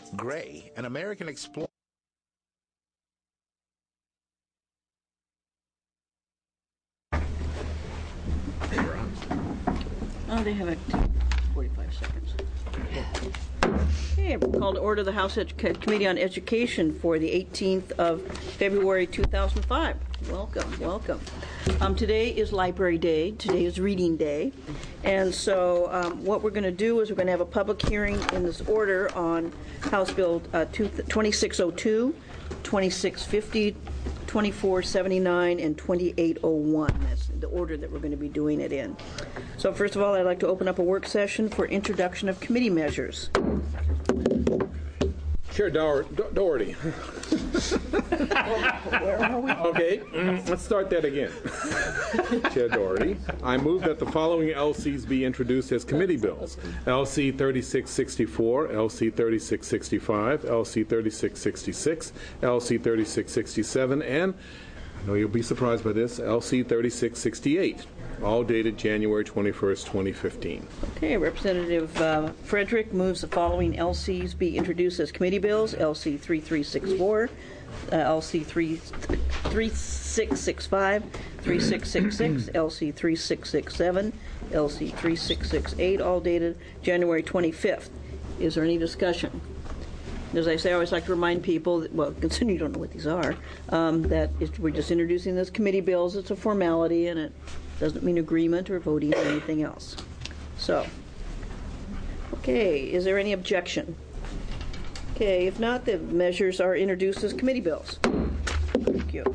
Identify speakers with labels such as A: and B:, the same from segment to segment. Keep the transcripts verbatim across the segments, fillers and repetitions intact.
A: Gray, an American explorer.
B: Oh, they have it. forty-five seconds. Okay, we'll call to order the House Edu- Committee on Education for the eighteenth of February two thousand five. Welcome, welcome. Um, today is Library Day. Today is Reading Day. And so um, what we're going to do is we're going to have a public hearing in this order on House Bill uh, twenty-six oh two, twenty-six fifty, twenty-four seventy-nine, and twenty-eight oh one. That's the order that we're going to be doing it in. So first of all, I'd like to open up a work session for introduction of committee measures.
C: Chair Dower- Do- Doherty.
B: Where are we?
C: Okay, mm, let's start that again. Chair Doherty, I move that the following L Cs be introduced as committee bills. L C thirty-six sixty-four, L C thirty-six sixty-five, L C thirty-six sixty-six, L C thirty-six sixty-seven, and, I know you'll be surprised by this, L C thirty-six sixty-eight, all dated January twenty-first, twenty fifteen.
B: Okay, Representative uh, Frederick moves the following L Cs be introduced as committee bills: L C thirty-three sixty-four, uh, L C thirty-six sixty-five, thirty-six sixty-six, L C thirty-six sixty-seven, L C thirty-six sixty-eight, all dated January twenty-fifth. Is there any discussion? As I say, I always like to remind people, that, well, considering you don't know what these are, um, that it's, we're just introducing those committee bills. It's a formality, and it doesn't mean agreement or voting or anything else. So, okay, is there any objection? Okay, if not, the measures are introduced as committee bills. Thank you.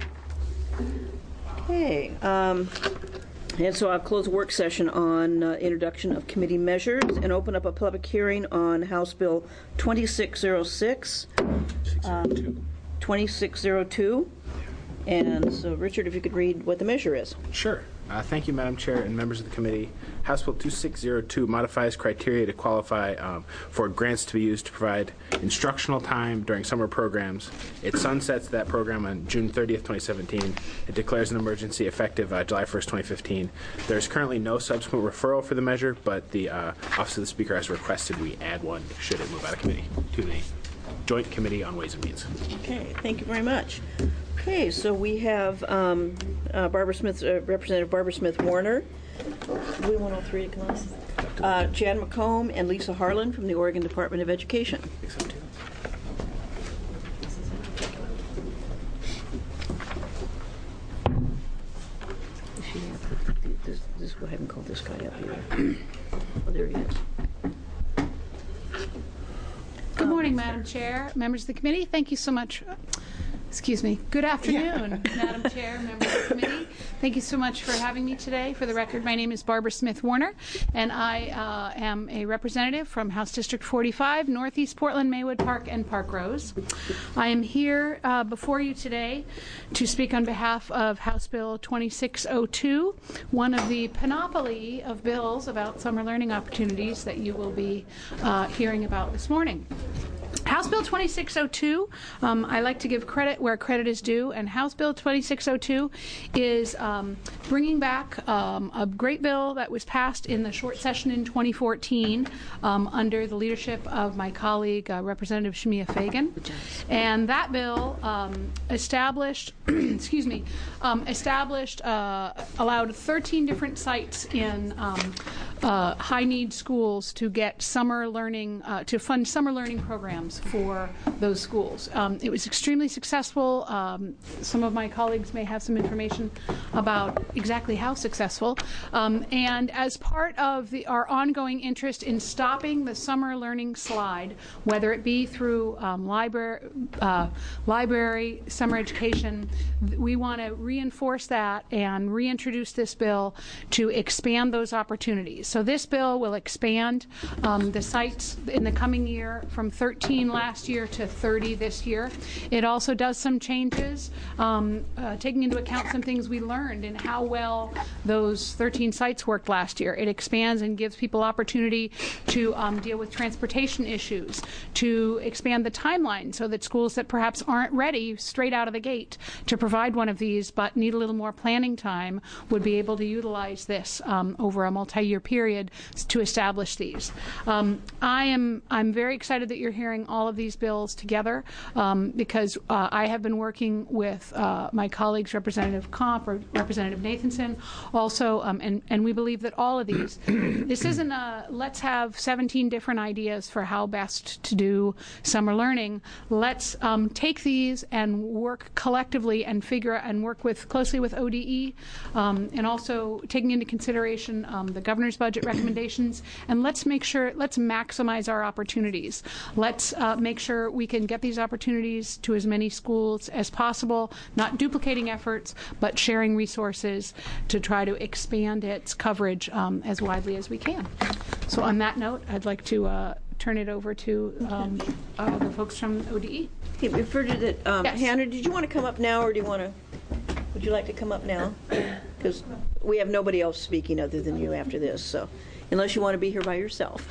B: Okay, um, and so I'll close the work session on uh, introduction of committee measures and open up a public hearing on House Bill twenty-six oh six, um, twenty-six oh two. And so, Richard, if you could read what the measure is.
D: Sure. Uh, thank you, Madam Chair and members of the committee. House Bill twenty-six oh two modifies criteria to qualify um, for grants to be used to provide instructional time during summer programs. It sunsets that program on June thirtieth, twenty seventeen. It declares an emergency effective uh, July first, twenty fifteen. There is currently no subsequent referral for the measure, but the uh, Office of the Speaker has requested we add one should it move out of committee to the Joint Committee on Ways and Means.
B: Okay, thank you very much. Okay, so we have um, uh, Barbara Smith, uh, Representative Barbara Smith Warner. Do we want all three to come on? Uh, Jan McComb and Lisa Harlan from the Oregon Department of Education. This, this, go ahead and call this guy up here. Oh, there he is.
E: Good morning, Madam Chair, members of the committee. Thank you so much. Excuse me. Good afternoon, yeah. Madam Chair, members of the committee. Thank you so much for having me today. For the record, my name is Barbara Smith Warner, and I uh, am a representative from House District forty-five, Northeast Portland, Maywood Park, and Park Rose. I am here uh, before you today to speak on behalf of House Bill twenty-six oh two, one of the panoply of bills about summer learning opportunities that you will be uh, hearing about this morning. House Bill twenty-six oh two, um, I like to give credit where credit is due, and House Bill twenty-six oh two is um, bringing back um, a great bill that was passed in the short session in twenty fourteen um, under the leadership of my colleague, uh, Representative Shemia Fagan. And that bill um, established, excuse me, um, established, uh, allowed thirteen different sites in um, uh, high-need schools to get summer learning, uh, to fund summer learning programs for those schools. Um, it was extremely successful. Um, some of my colleagues may have some information about exactly how successful. Um, and as part of the, our ongoing interest in stopping the summer learning slide, whether it be through um, library, uh, library, summer education, we want to reinforce that and reintroduce this bill to expand those opportunities. So this bill will expand um, the sites in the coming year from thirteen last year to thirty this year. It also does some changes, um, uh, taking into account some things we learned and how well those thirteen sites worked last year. It expands and gives people opportunity to um, deal with transportation issues, to expand the timeline so that schools that perhaps aren't ready straight out of the gate to provide one of these but need a little more planning time would be able to utilize this um, over a multi-year period. period to establish these. Um, I am I'm very excited that you're hearing all of these bills together um, because uh, I have been working with uh, my colleagues, Representative Comp or Representative Nathanson, also, um, and, and we believe that all of these, this isn't a let's have seventeen different ideas for how best to do summer learning. Let's um, take these and work collectively and figure and work with closely with O D E um, and also taking into consideration um, the governor's budget recommendations, and let's make sure, let's maximize our opportunities. Let's uh, make sure we can get these opportunities to as many schools as possible, not duplicating efforts, but sharing resources to try to expand its coverage um, as widely as we can. So on that note, I'd like to uh, turn it over to um, uh, the folks from O D E.
B: Hey, refer to that. Um,
E: Yes.
B: Hannah, did you want to come up now, or do you want to? Would you like to come up now? Because we have nobody else speaking other than you after this. So, unless you want to be here by yourself,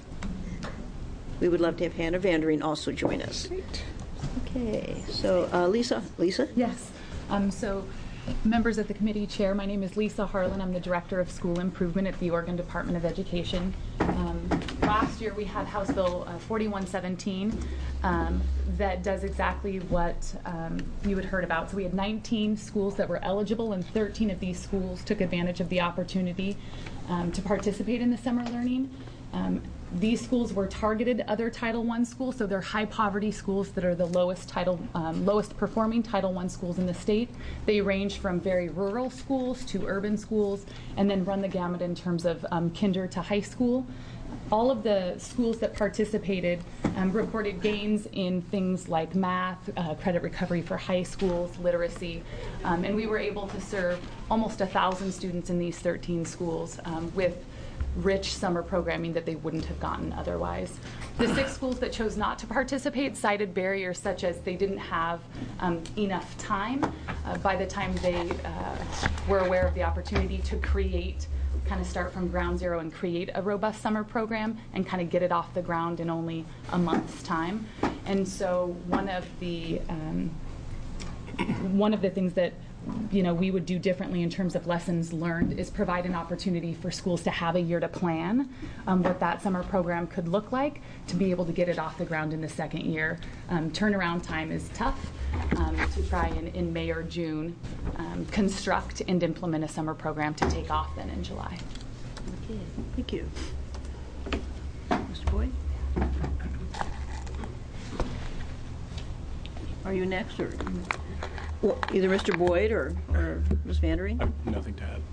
B: we would love to have Hannah Vandering also join us.
F: Great.
B: Okay. So, uh, Lisa. Lisa.
F: Yes. Um, so, members of the committee, Chair, my name is Lisa Harlan. I'm the Director of School Improvement at the Oregon Department of Education. Um, last year we had House Bill uh, forty-one seventeen um, that does exactly what um, you had heard about. So we had nineteen schools that were eligible, and thirteen of these schools took advantage of the opportunity um, to participate in the summer learning. Um, These schools were targeted other Title one schools, so they're high poverty schools that are the lowest Title, um, lowest performing Title one schools in the state. They range from very rural schools to urban schools, and then run the gamut in terms of um, kinder to high school. All of the schools that participated um, reported gains in things like math, uh, credit recovery for high schools, literacy, um, and we were able to serve almost a thousand students in these thirteen schools um, with rich summer programming that they wouldn't have gotten otherwise. The six schools that chose not to participate cited barriers such as they didn't have um, enough time uh, by the time they uh, were aware of the opportunity to create, kind of start from ground zero and create a robust summer program and kind of get it off the ground in only a month's time. And so one of the um, one of the things that you know, we would do differently in terms of lessons learned is provide an opportunity for schools to have a year to plan um, what that summer program could look like to be able to get it off the ground in the second year. Um, turnaround time is tough um, to try and in May or June um, construct and implement a summer program to take off then in July.
B: Okay. Thank you. Mister Boyd? Are you next, or? Well, either Mister Boyd or, or Miz Vandering?
G: Nothing to add.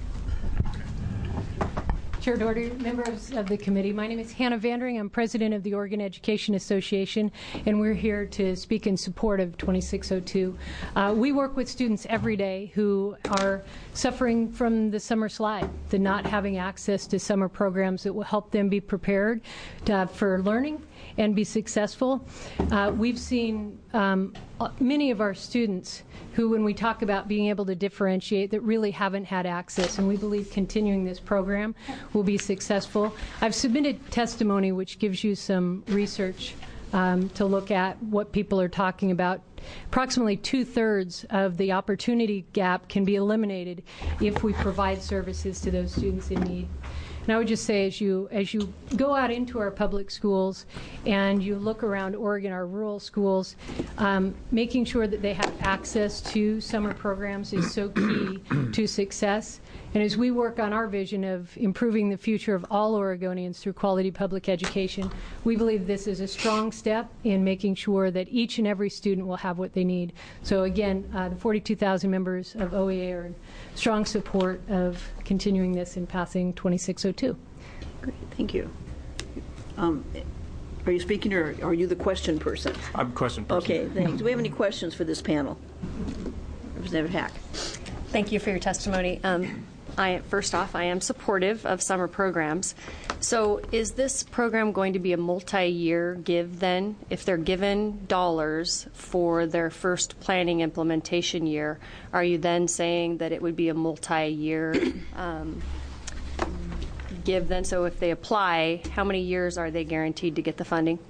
H: Chair Doherty, members of the committee, my name is Hannah Vandering. I'm president of the Oregon Education Association, and we're here to speak in support of twenty-six oh two. Uh, we work with students every day who are suffering from the summer slide, the not having access to summer programs that will help them be prepared to, for learning and be successful. Uh, we've seen um, many of our students who, when we talk about being able to differentiate, that really haven't had access, and we believe continuing this program will be successful. I've submitted testimony which gives you some research um, to look at what people are talking about. Approximately two-thirds of the opportunity gap can be eliminated if we provide services to those students in need. And I would just say, as you as you go out into our public schools and you look around Oregon, our rural schools, um, making sure that they have access to summer programs is so key to success. And as we work on our vision of improving the future of all Oregonians through quality public education, we believe this is a strong step in making sure that each and every student will have what they need. So again, uh, the forty-two thousand members of O E A are in strong support of continuing this and passing twenty-six oh two.
B: Great, thank you. Um, are you speaking, or are you the question person?
G: I'm a question person.
B: Okay, thanks. Do we have any questions for this panel? Representative Hack.
I: Thank you for your testimony. Um, I, first off, I am supportive of summer programs. So is this program going to be a multi-year give then? If they're given dollars for their first planning implementation year, are you then saying that it would be a multi-year um, give then? So if they apply, how many years are they guaranteed to get the funding?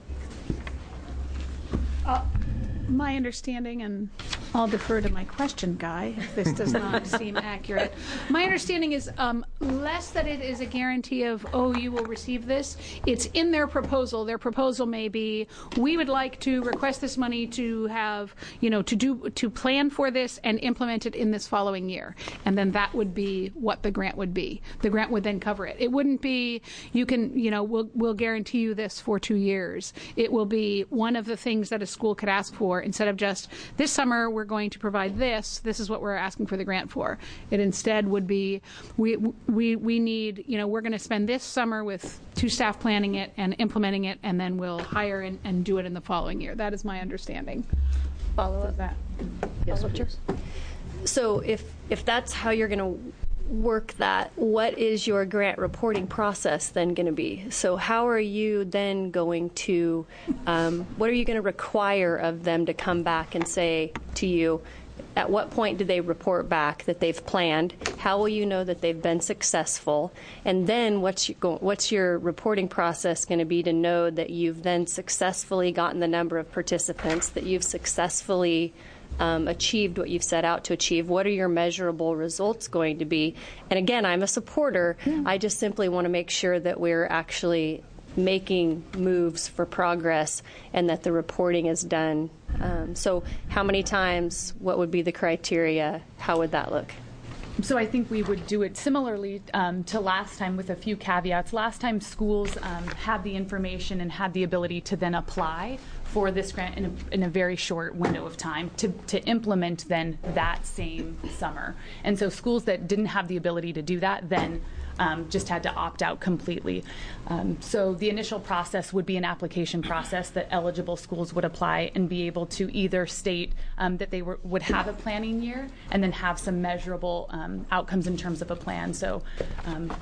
E: Uh, my understanding, and I'll defer to my question guy if this does not seem accurate. My understanding is um, less that it is a guarantee of, oh, you will receive this. It's in their proposal. Their proposal may be, we would like to request this money to have, you know, to do, to plan for this and implement it in this following year. And then that would be what the grant would be. The grant would then cover it. It wouldn't be, you can, you know, we'll, we'll guarantee you this for two years. It will be one of the things that a school could ask for instead of just, this summer we're going to provide this, this is what we're asking for the grant for. It instead would be, we, We we need, you know, we're going to spend this summer with two staff planning it and implementing it, and then we'll hire and, and do it in the following year. That is my understanding.
I: Follow up.
B: That. Yes,
I: Follow up. So if if that's how you're going to work that, what is your grant reporting process then going to be? So how are you then going to, um, what are you going to require of them to come back and say to you? At what point do they report back that they've planned? How will you know that they've been successful? And then what's your, what's your reporting process going to be to know that you've then successfully gotten the number of participants, that you've successfully um, achieved what you've set out to achieve? What are your measurable results going to be? And again, I'm a supporter. Yeah. I just simply want to make sure that we're actually making moves for progress and that the reporting is done. Um, so how many times, what would be the criteria, how would that look?
F: So I think we would do it similarly um, to last time with a few caveats. Last time schools um, had the information and had the ability to then apply for this grant in a, in a very short window of time to, to implement then that same summer. And so schools that didn't have the ability to do that then Um, just had to opt out completely. Um, so the initial process would be an application process that eligible schools would apply and be able to either state um, that they were, would have a planning year and then have some measurable um, outcomes in terms of a plan. So um,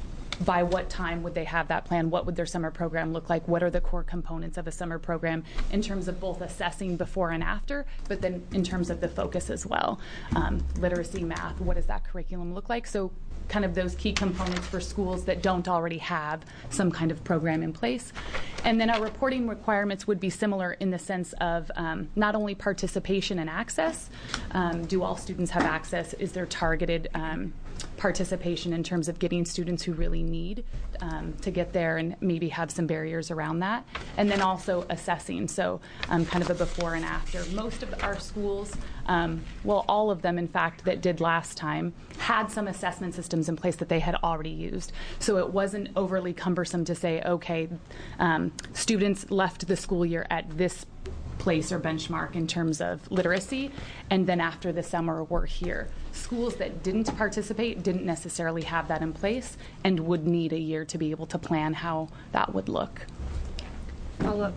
F: by what time would they have that plan? What would their summer program look like? What are the core components of a summer program in terms of both assessing before and after, but then in terms of the focus as well? Um, literacy, math, what does that curriculum look like? So kind of those key components for schools that don't already have some kind of program in place. And then our reporting requirements would be similar in the sense of um, not only participation and access, um, do all students have access? Is there targeted um, participation in terms of getting students who really need um, to get there and maybe have some barriers around that? And then also assessing, so um, kind of a before and after. Most of our schools, um, well, all of them, in fact, that did last time, had some assessment systems in place that they had already used. So it wasn't overly cumbersome to say, okay, um, students left the school year at this place or benchmark in terms of literacy, and then after the summer we're here. Schools that didn't participate didn't necessarily have that in place and would need a year to be able to plan how that would look.
I: Follow up.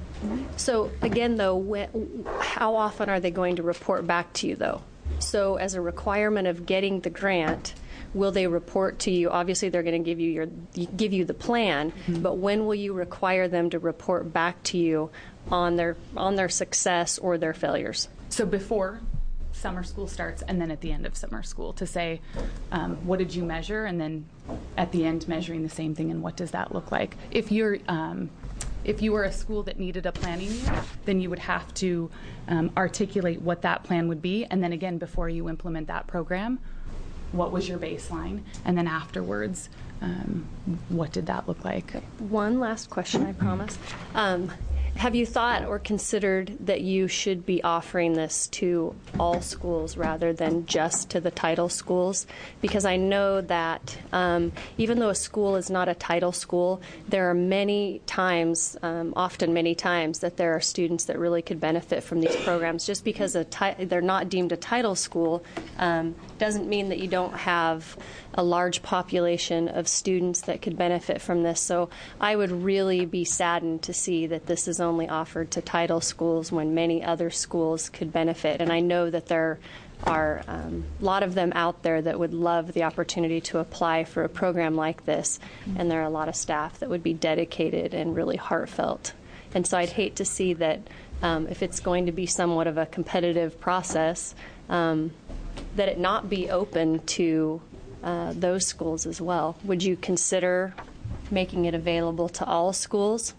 I: So again, though, when, how often are they going to report back to you, though? So as a requirement of getting the grant, will they report to you? Obviously, they're going to give you your give you the plan, mm-hmm. but when will you require them to report back to you on their on their success or their failures?
F: So before summer school starts, and then at the end of summer school, to say, um, what did you measure, and then at the end measuring the same thing, and what does that look like? If you're um, if you were a school that needed a planning year, then you would have to um, articulate what that plan would be, and then again, before you implement that program, what was your baseline, and then afterwards, um, what did that look like?
I: One last question, I promise. Um, have you thought or considered that you should be offering this to all schools rather than just to the title schools? Because I know that um, even though a school is not a title school, there are many times, um, often many times, that there are students that really could benefit from these programs. Just because a ti- they're not deemed a title school um, doesn't mean that you don't have a large population of students that could benefit from this. So I would really be saddened to see that this is only offered to title schools when many other schools could benefit. And I know that there are um, a lot of them out there that would love the opportunity to apply for a program like this. And there are a lot of staff that would be dedicated and really heartfelt. And so I'd hate to see that um, if it's going to be somewhat of a competitive process, um, that it not be open to uh, those schools as well. Would you consider making it available to all schools?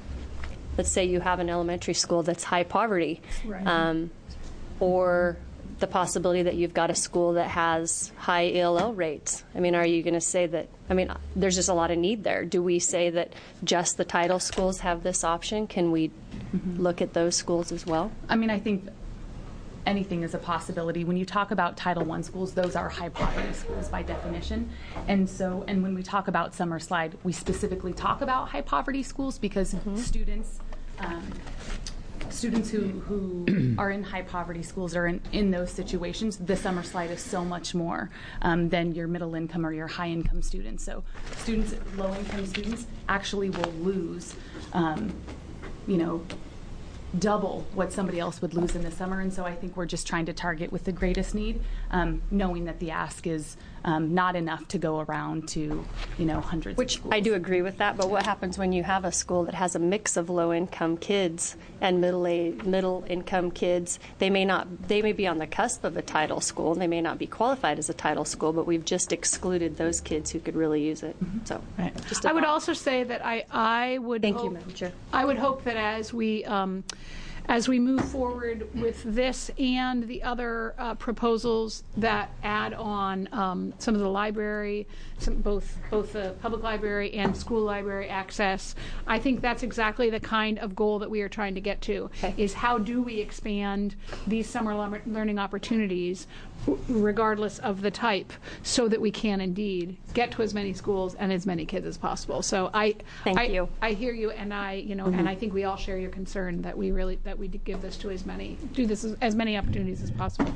I: Let's say you have an elementary school that's high poverty,
E: Right.
I: um, or the possibility that you've got a school that has high E L L rates. I mean, are you going to say that, I mean, there's just a lot of need there. Do we say that just the title schools have this option? Can we mm-hmm. look at those schools as well?
F: I mean, I think anything is a possibility. When you talk about Title I schools, those are high poverty schools by definition. And so, and when we talk about Summer Slide, we specifically talk about high poverty schools because mm-hmm. students, um, students who, who are in high poverty schools are in, in those situations. The Summer Slide is so much more um, than your middle income or your high income students. So students, low income students actually will lose, um, you know, double what somebody else would lose in the summer. And so I think we're just trying to target with the greatest need, um, knowing that the ask is um, not enough to go around to, you know, hundreds
I: Which
F: of schools.
I: I do agree with that, but what happens when you have a school that has a mix of low-income kids and middle middle-income kids? They may not, they may be on the cusp of a title school, and they may not be qualified as a title school, but we've just excluded those kids who could really use it. Mm-hmm. So,
E: right.
I: just a
E: I would
I: thought.
E: also say that I, I would
I: Thank
E: hope,
I: you, Madam Chair.
E: I would hope that as we um, as we move forward with this and the other uh, proposals that add on um, some of the library, some, both both the public library and school library access, I think that's exactly the kind of goal that we are trying to get to,
I: okay.
E: is how do we expand these summer le- learning opportunities regardless of the type, so that we can indeed get to as many schools and as many kids as possible. So I,
I: Thank
E: I,
I: you.
E: I hear you, and I, you know,
I: Mm-hmm.
E: and I think we all share your concern that we really that we give this to as many, do this as, as many opportunities as possible.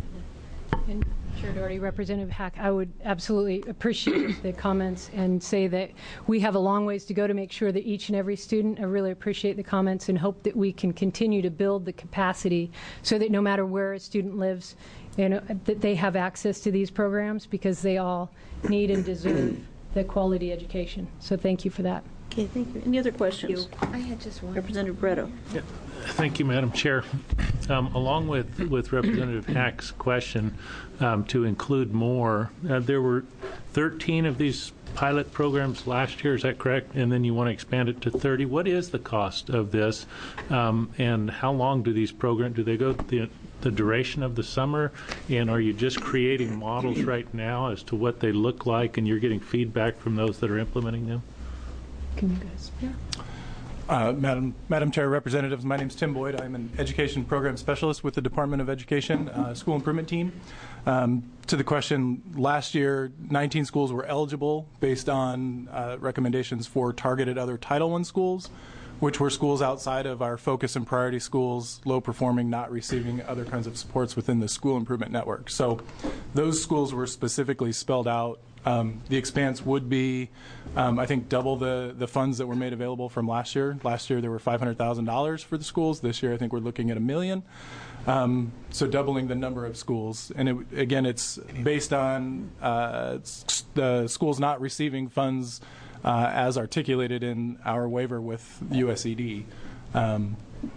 H: And Chair Doherty, Representative Hack, I would absolutely appreciate the comments and say that we have a long ways to go to make sure that each and every student, I really appreciate the comments and hope that we can continue to build the capacity so that no matter where a student lives, you know, that they have access to these programs, because they all need and deserve the quality education. So thank you for that.
B: Okay, thank you. Any other questions?
I: I had just one.
B: Representative Bretto.
G: Yeah. Thank you, Madam Chair. Um, along with, with Representative Hack's question, um, to include more, uh, there were thirteen of these pilot programs last year, is that correct? And then you want to expand it to thirty. What is the cost of this, um, and how long do these programs, do they go the, the duration of the summer? And are you just creating models right now as to what they look like, and you're getting feedback from those that are implementing them?
H: Can you guys? Yeah.
J: Uh, Madam, Madam Chair, Representatives, my name is Tim Boyd. I'm an Education Program Specialist with the Department of Education uh, School Improvement Team. Um, to the question, last year, nineteen schools were eligible based on uh, recommendations for targeted other Title I schools, which were schools outside of our focus and priority schools, low performing, not receiving other kinds of supports within the school improvement network. So those schools were specifically spelled out. Um, the expanse would be, um, I think, double the, the funds that were made available from last year. Last year there were five hundred thousand dollars for the schools. This year I think we're looking at a million. Um, so doubling the number of schools. And it, again, it's based on uh, the schools not receiving funds uh, as articulated in our waiver with U S E D. Um,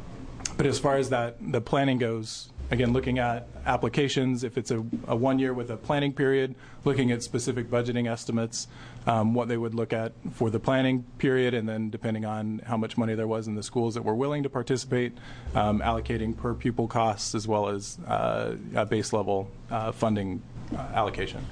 J: but as far as that, the planning goes, again, looking at applications, if it's a, a one year with a planning period, looking at specific budgeting estimates, um, what they would look at for the planning period, and then depending on how much money there was in the schools that were willing to participate, um, allocating per pupil costs as well as uh, a base level uh, funding uh, allocation.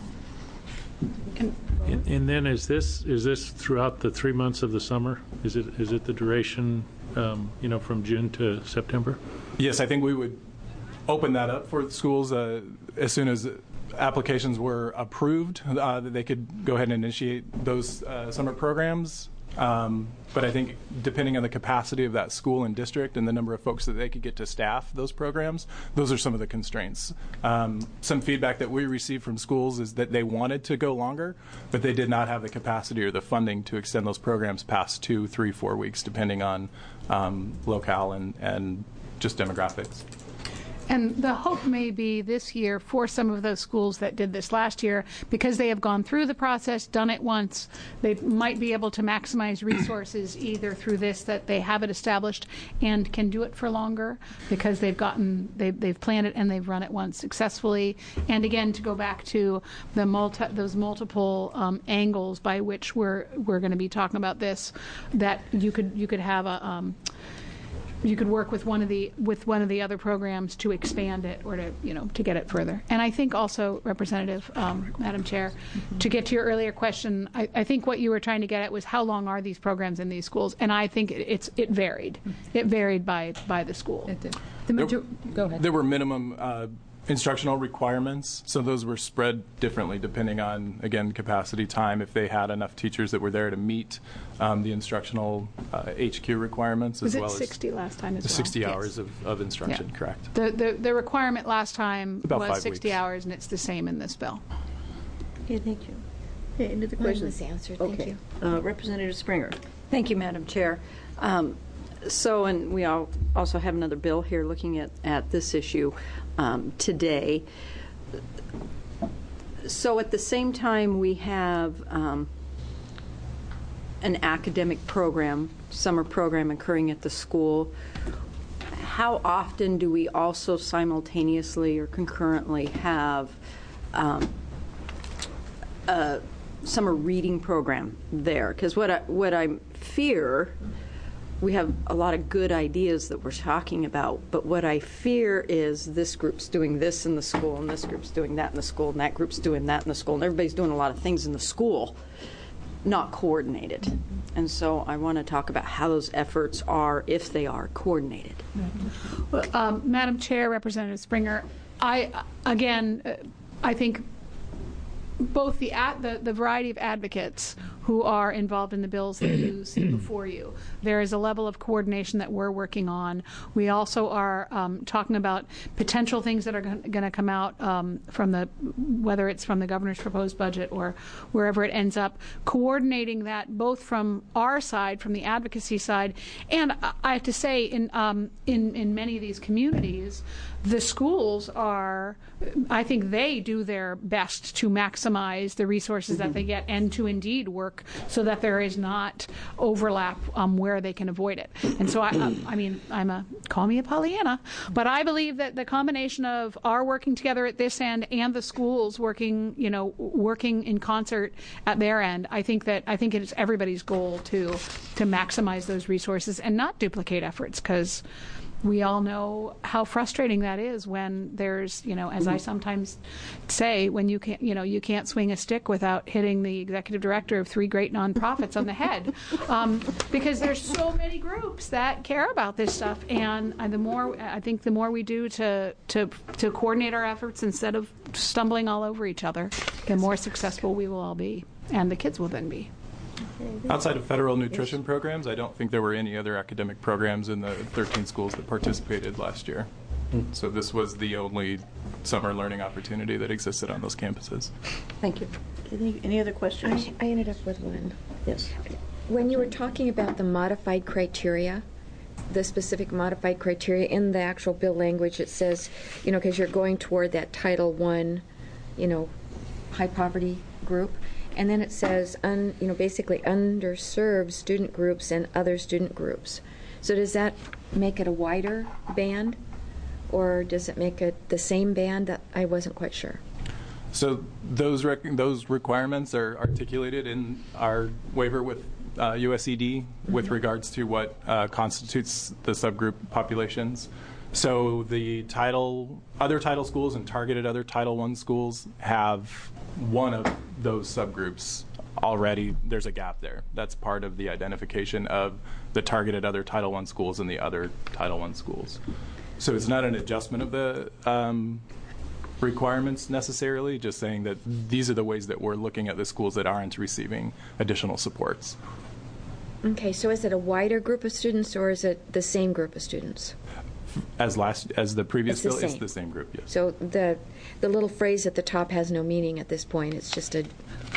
G: And, and then is this is this throughout the three months of the summer? Is it is it the duration, um, you know, from June to September?
J: Yes, I think we would open that up for the schools uh, as soon as applications were approved. Uh, that they could go ahead and initiate those uh, summer programs. Um, but I think depending on the capacity of that school and district and the number of folks that they could get to staff those programs, those are some of the constraints. Um, some feedback that we received from schools is that they wanted to go longer, but they did not have the capacity or the funding to extend those programs past two, three, four weeks, depending on um, locale and, and just demographics.
E: And the hope may be this year for some of those schools that did this last year, because they have gone through the process, done it once, they might be able to maximize resources either through this, that they have it established and can do it for longer because they've gotten, they've, they've planned it and they've run it once successfully. And again, to go back to the multi, those multiple um, angles by which we're, we're going to be talking about this, that you could, you could have a, um, you could work with one of the with one of the other programs to expand it or to you know to get it further. And I think also, Representative, um, Madam Chair, mm-hmm. to get to your earlier question, I, I think what you were trying to get at was how long are these programs in these schools? And I think it, it's it varied. It varied by by the school.
F: It did. The major-
J: there,
F: Go ahead.
J: There were minimum uh, instructional requirements, so those were spread differently depending on, again, capacity, time, if they had enough teachers that were there to meet um, the instructional uh, H Q requirements.
E: Was
J: as
E: it
J: well
E: sixty
J: as
E: last time as
J: the
E: well?
J: sixty
E: Yes.
J: hours of, of instruction,
E: Yeah.
J: correct.
E: The, the the requirement last time
J: About
E: was
J: five
E: sixty
J: weeks.
E: hours, and it's the same in this bill.
B: Okay, thank you. Okay, any other
K: Mine
B: questions?
K: was answered. Thank
B: Okay.
K: you.
B: Uh, Representative Springer.
L: Thank you, Madam Chair. Um, so, and we all also have another bill here looking at, at this issue um, today. So at the same time, we have um, an academic program, summer program occurring at the school. How often do we also simultaneously or concurrently have um, a summer reading program there? Because what I, what I fear, we have a lot of good ideas that we're talking about, but what I fear is this group's doing this in the school, and this group's doing that in the school, and that group's doing that in the school, and everybody's doing a lot of things in the school, not coordinated. And so I want to talk about how those efforts are, if they are, coordinated.
E: Well, um, Madam Chair, Representative Springer, I again, uh, I think both the, ad, the the variety of advocates who are involved in the bills that you see before you. There is a level of coordination that we're working on. We also are um, talking about potential things that are going to come out um, from the, whether it's from the governor's proposed budget or wherever it ends up, coordinating that both from our side, from the advocacy side, and I have to say, in um, in in many of these communities, the schools are, I think they do their best to maximize the resources that they get and to indeed work so that there is not overlap um, where they can avoid it. And so, I, I, I mean, I'm a, call me a Pollyanna, but I believe that the combination of our working together at this end and the schools working, you know, working in concert at their end, I think that, I think it's everybody's goal to, to maximize those resources and not duplicate efforts, because we all know how frustrating that is when there's, you know, as I sometimes say, when you can't, you know, you can't swing a stick without hitting the executive director of three great nonprofits on the head, um, because there's so many groups that care about this stuff, and uh, the more I think the more we do to to to coordinate our efforts instead of stumbling all over each other, the more successful we will all be, and the kids will then be.
J: Outside of federal nutrition programs, I don't think there were any other academic programs in the thirteen schools that participated last year. So this was the only summer learning opportunity that existed on those campuses.
B: Thank you. Any, any other questions?
K: I, I ended up with one.
B: Yes.
K: When you were talking about the modified criteria, the specific modified criteria in the actual bill language, it says, you know, because you're going toward that Title One, you know, high poverty group. And then it says, un, you know, basically underserved student groups and other student groups. So does that make it a wider band, or does it make it the same band? That I wasn't quite sure.
J: So those rec- those requirements are articulated in our waiver with uh, U S E D mm-hmm. with regards to what uh, constitutes the subgroup populations. So the title, other title schools and targeted other Title One schools have one of those subgroups already. There's a gap there. That's part of the identification of the targeted other Title One schools and the other Title One schools. So it's not an adjustment of the um, requirements necessarily, just saying that these are the ways that we're looking at the schools that aren't receiving additional supports.
K: Okay, so is it a wider group of students, or is it the same group of students?
J: As last as the previous
K: it's the
J: bill,
K: same.
J: it's the same group, yes.
K: So the the little phrase at the top has no meaning at this point. It's just a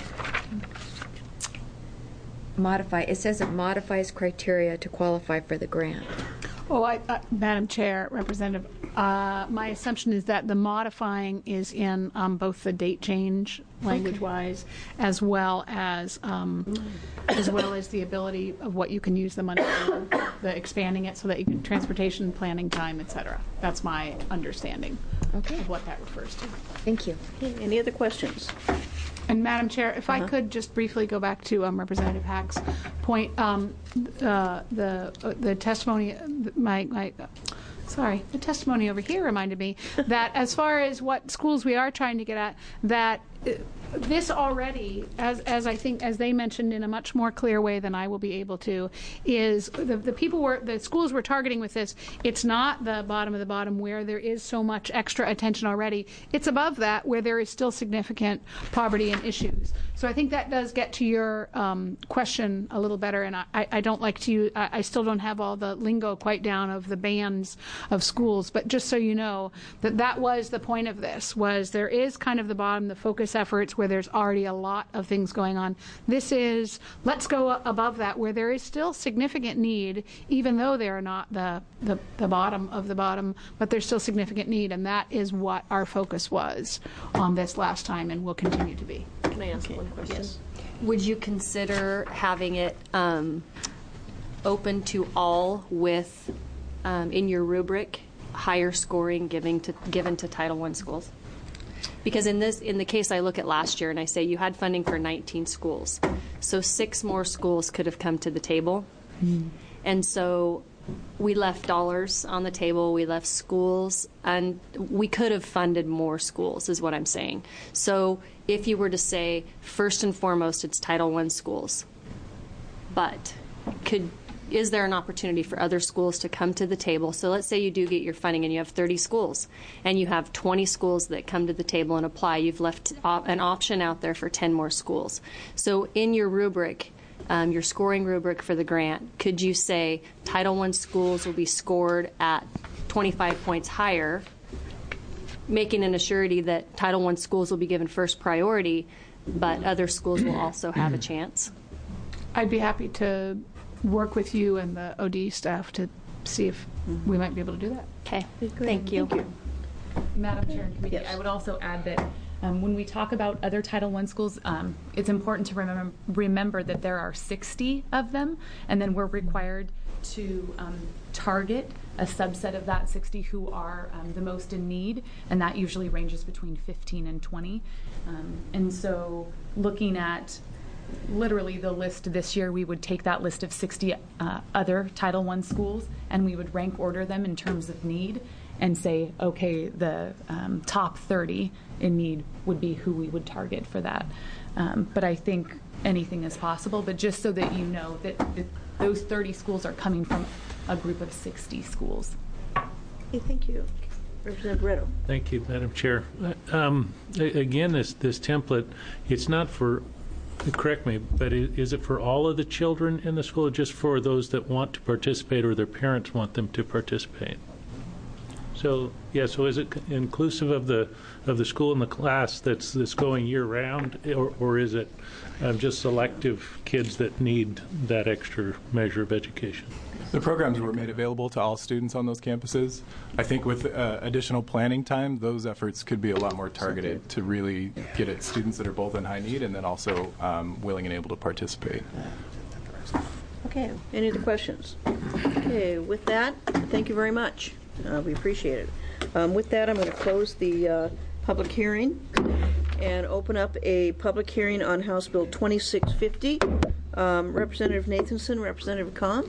K: modify. It says it modifies criteria to qualify for the grant.
E: Oh, I, uh, Madam Chair, Representative, uh, my assumption is that the modifying is in um, both the date change, language-wise, okay. as well as um, as well as the ability of what you can use the money for, the expanding it so that you can transportation, planning time, et cetera. That's my understanding.
K: Okay.
E: of what that refers to.
K: Thank you.
B: Okay, any other questions?
E: And Madam Chair, if I could just briefly go back to um, Representative Hack's point, um, uh, the uh, the testimony, my my. Uh, Sorry, the testimony over here reminded me that as far as what schools we are trying to get at, that uh, this already, as as I think, as they mentioned in a much more clear way than I will be able to, is the, the people were, the schools we're targeting with this, it's not the bottom of the bottom where there is so much extra attention already. It's above that where there is still significant poverty and issues. So I think that does get to your um, question a little better, and I, I don't like to use, I, I still don't have all the lingo quite down of the bands of schools, but just so you know that that was the point of this, was there is kind of the bottom, the focus efforts where there's already a lot of things going on. This is, let's go above that where there is still significant need, even though they are not the, the, the bottom of the bottom, but there's still significant need, and that is what our focus was on this last time and will continue to be.
I: Can I ask okay. one question?
B: Yes.
I: Would you consider having it um, open to all with, um, in your rubric, higher scoring giving to, given to Title one schools? Because in this, in the case I look at last year and I say you had funding for nineteen schools, so six more schools could have come to the table, mm. and so we left dollars on the table, we left schools, and we could have funded more schools, is what I'm saying. So if you were to say, first and foremost, it's Title one schools, but could is there an opportunity for other schools to come to the table? So let's say you do get your funding and you have thirty schools, and you have twenty schools that come to the table and apply. You've left op- an option out there for ten more schools. So in your rubric, Um, your scoring rubric for the grant, could you say Title one schools will be scored at twenty-five points higher, making an assurity that Title one schools will be given first priority, but other schools will also have a chance?
E: I'd be happy to work with you and the O D staff to see if we might be able to do that.
I: Okay, thank you.
B: Thank you.
F: Madam Chair and Committee,
B: Yes.
F: I would also add that Um, when we talk about other Title one schools, um, it's important to remember, remember that there are sixty of them, and then we're required to um, target a subset of that sixty who are um, the most in need, and that usually ranges between fifteen and twenty. Um, and so looking at literally the list this year, we would take that list of sixty uh, other Title one schools, and we would rank order them in terms of need, and say, okay, the um, top thirty in need would be who we would target for that. Um, but I think anything is possible, but just so that you know that, that those thirty schools are coming from a group of sixty schools.
B: Okay, thank you. Representative Retto.
G: Thank you, Madam Chair. Um, again, this, this template, it's not for, correct me, but is it for all of the children in the school, or just for those that want to participate or their parents want them to participate? So, yeah, so is it inclusive of the of the school and the class that's that's going year round, or, or is it um, just selective kids that need that extra measure of education?
J: The programs were made available to all students on those campuses. I think with uh, additional planning time, those efforts could be a lot more targeted to really get at students that are both in high need and then also um, willing and able to participate.
B: Okay, any other questions? Okay, with that, thank you very much. Uh, we appreciate it. Um, with that, I'm going to close the uh, public hearing and open up a public hearing on House Bill twenty-six fifty. Um, Representative Nathanson, Representative Kahn,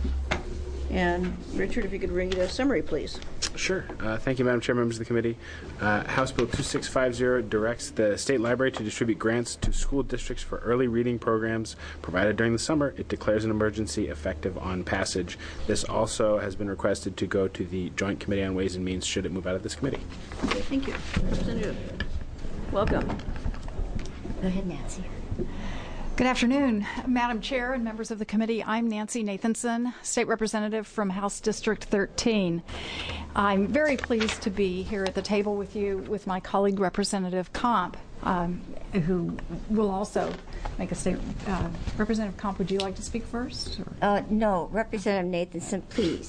B: and Richard, if you could read a summary, please.
D: Sure. Uh, thank you, Madam Chair, members of the committee. Uh, House Bill twenty-six fifty directs the State Library to distribute grants to school districts for early reading programs provided during the summer. It declares an emergency effective on passage. This also has been requested to go to the Joint Committee on Ways and Means should it move out of this committee.
B: Okay, thank you. Representative, welcome.
M: Go ahead, Nancy.
N: Good afternoon, Madam Chair and members of the committee. I'm Nancy Nathanson, State Representative from House District thirteen. I'm very pleased to be here at the table with you with my colleague, Representative Comp, um, who will also make a statement. Uh, Representative Comp, would you like to speak first?
M: Uh, no, Representative Nathanson, please.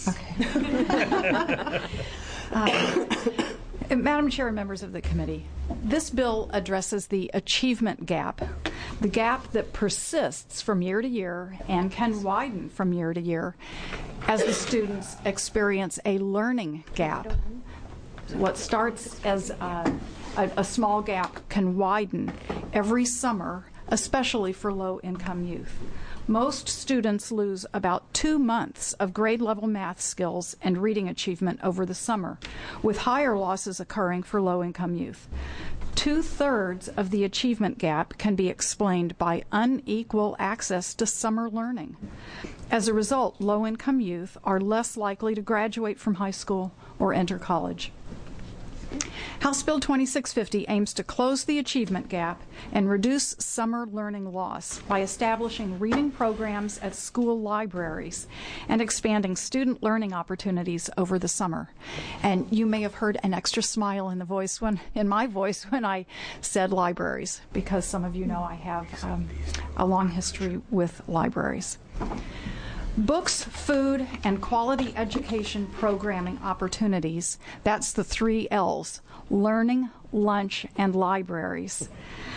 N: Okay. uh, Madam Chair and members of the committee, this bill addresses the achievement gap, the gap that persists from year to year and can widen from year to year as the students experience a learning gap. what starts as a, a, a small gap can widen every summer, especially for low-income youth. Most students lose about two months of grade-level math skills and reading achievement over the summer, with higher losses occurring for low-income youth. Two-thirds of the achievement gap can be explained by unequal access to summer learning. As a result, low-income youth are less likely to graduate from high school or enter college. House Bill twenty-six fifty aims to close the achievement gap and reduce summer learning loss by establishing reading programs at school libraries and expanding student learning opportunities over the summer. And you may have heard an extra smile in the voice when, in my voice when I said libraries, because some of you know I have um, a long history with libraries. Books, food, and quality education programming opportunities, that's the three L's, learning, lunch, and libraries.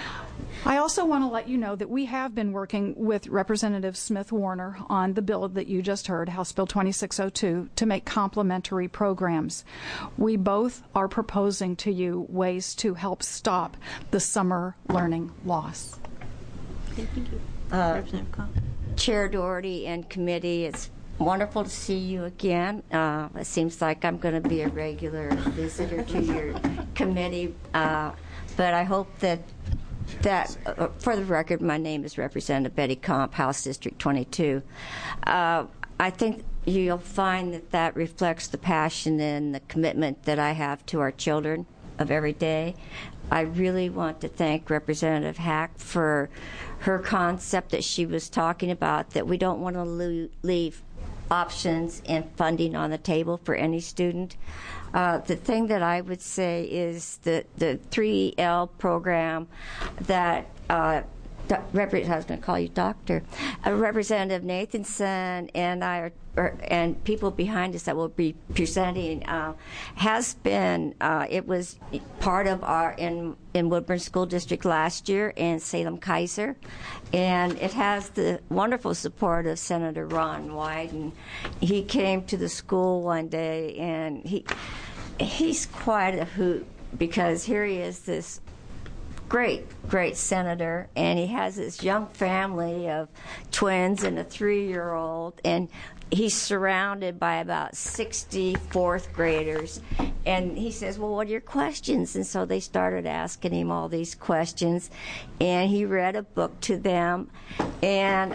N: I also want to let you know that we have been working with Representative Smith Warner on the bill that you just heard, House Bill twenty-six oh two, to make complementary programs. We both are proposing to you ways to help stop the summer learning loss.
M: Thank you. Uh, Chair Doherty and committee, it's wonderful to see you again. Uh, it seems like I'm going to be a regular visitor to your committee, uh, but I hope that that, uh, for the record, my name is Representative Betty Comp, House District twenty-two. Uh, I think you'll find that that reflects the passion and the commitment that I have to our children of every day. I really want to thank Representative Hack for her concept that she was talking about, that we don't want to lo- leave options and funding on the table for any student. Uh, the thing that I would say is that the three L program that uh, Rep- I was going to call you Doctor Uh, Representative Nathanson and I are, are, and people behind us that will be presenting uh, has been. Uh, it was part of our in in Woodburn School District last year and Salem Kaiser, and it has the wonderful support of Senator Ron Wyden. He came to the school one day and he he's quite a hoot, because here he is, this great, great senator, and he has this young family of twins and a three-year-old, and he's surrounded by about sixty fourth graders. And he says, well, what are your questions? And so they started asking him all these questions, and he read a book to them. And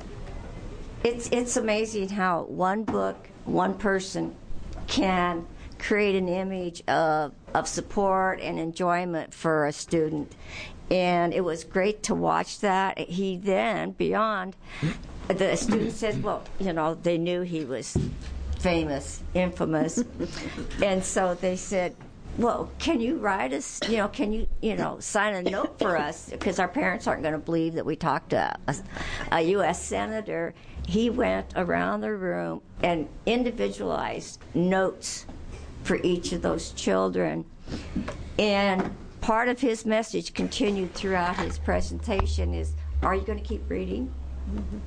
M: it's it's amazing how one book, one person can create an image of, of support and enjoyment for a student. And it was great to watch that. He then, beyond, the student said, well, you know, they knew he was famous, infamous. And so they said, well, can you write us, you know, can you, you know, sign a note for us? Because our parents aren't going to believe that we talked to a, a U S senator. He went around the room and individualized notes for each of those children. And part of his message continued throughout his presentation is, are you going to keep reading? Mm-hmm.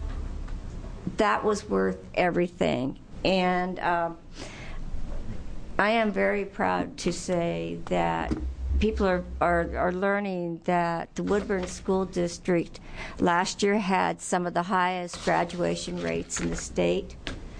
M: That was worth everything. And um, I am very proud to say that people are, are, are learning that the Woodburn School District last year had some of the highest graduation rates in the state.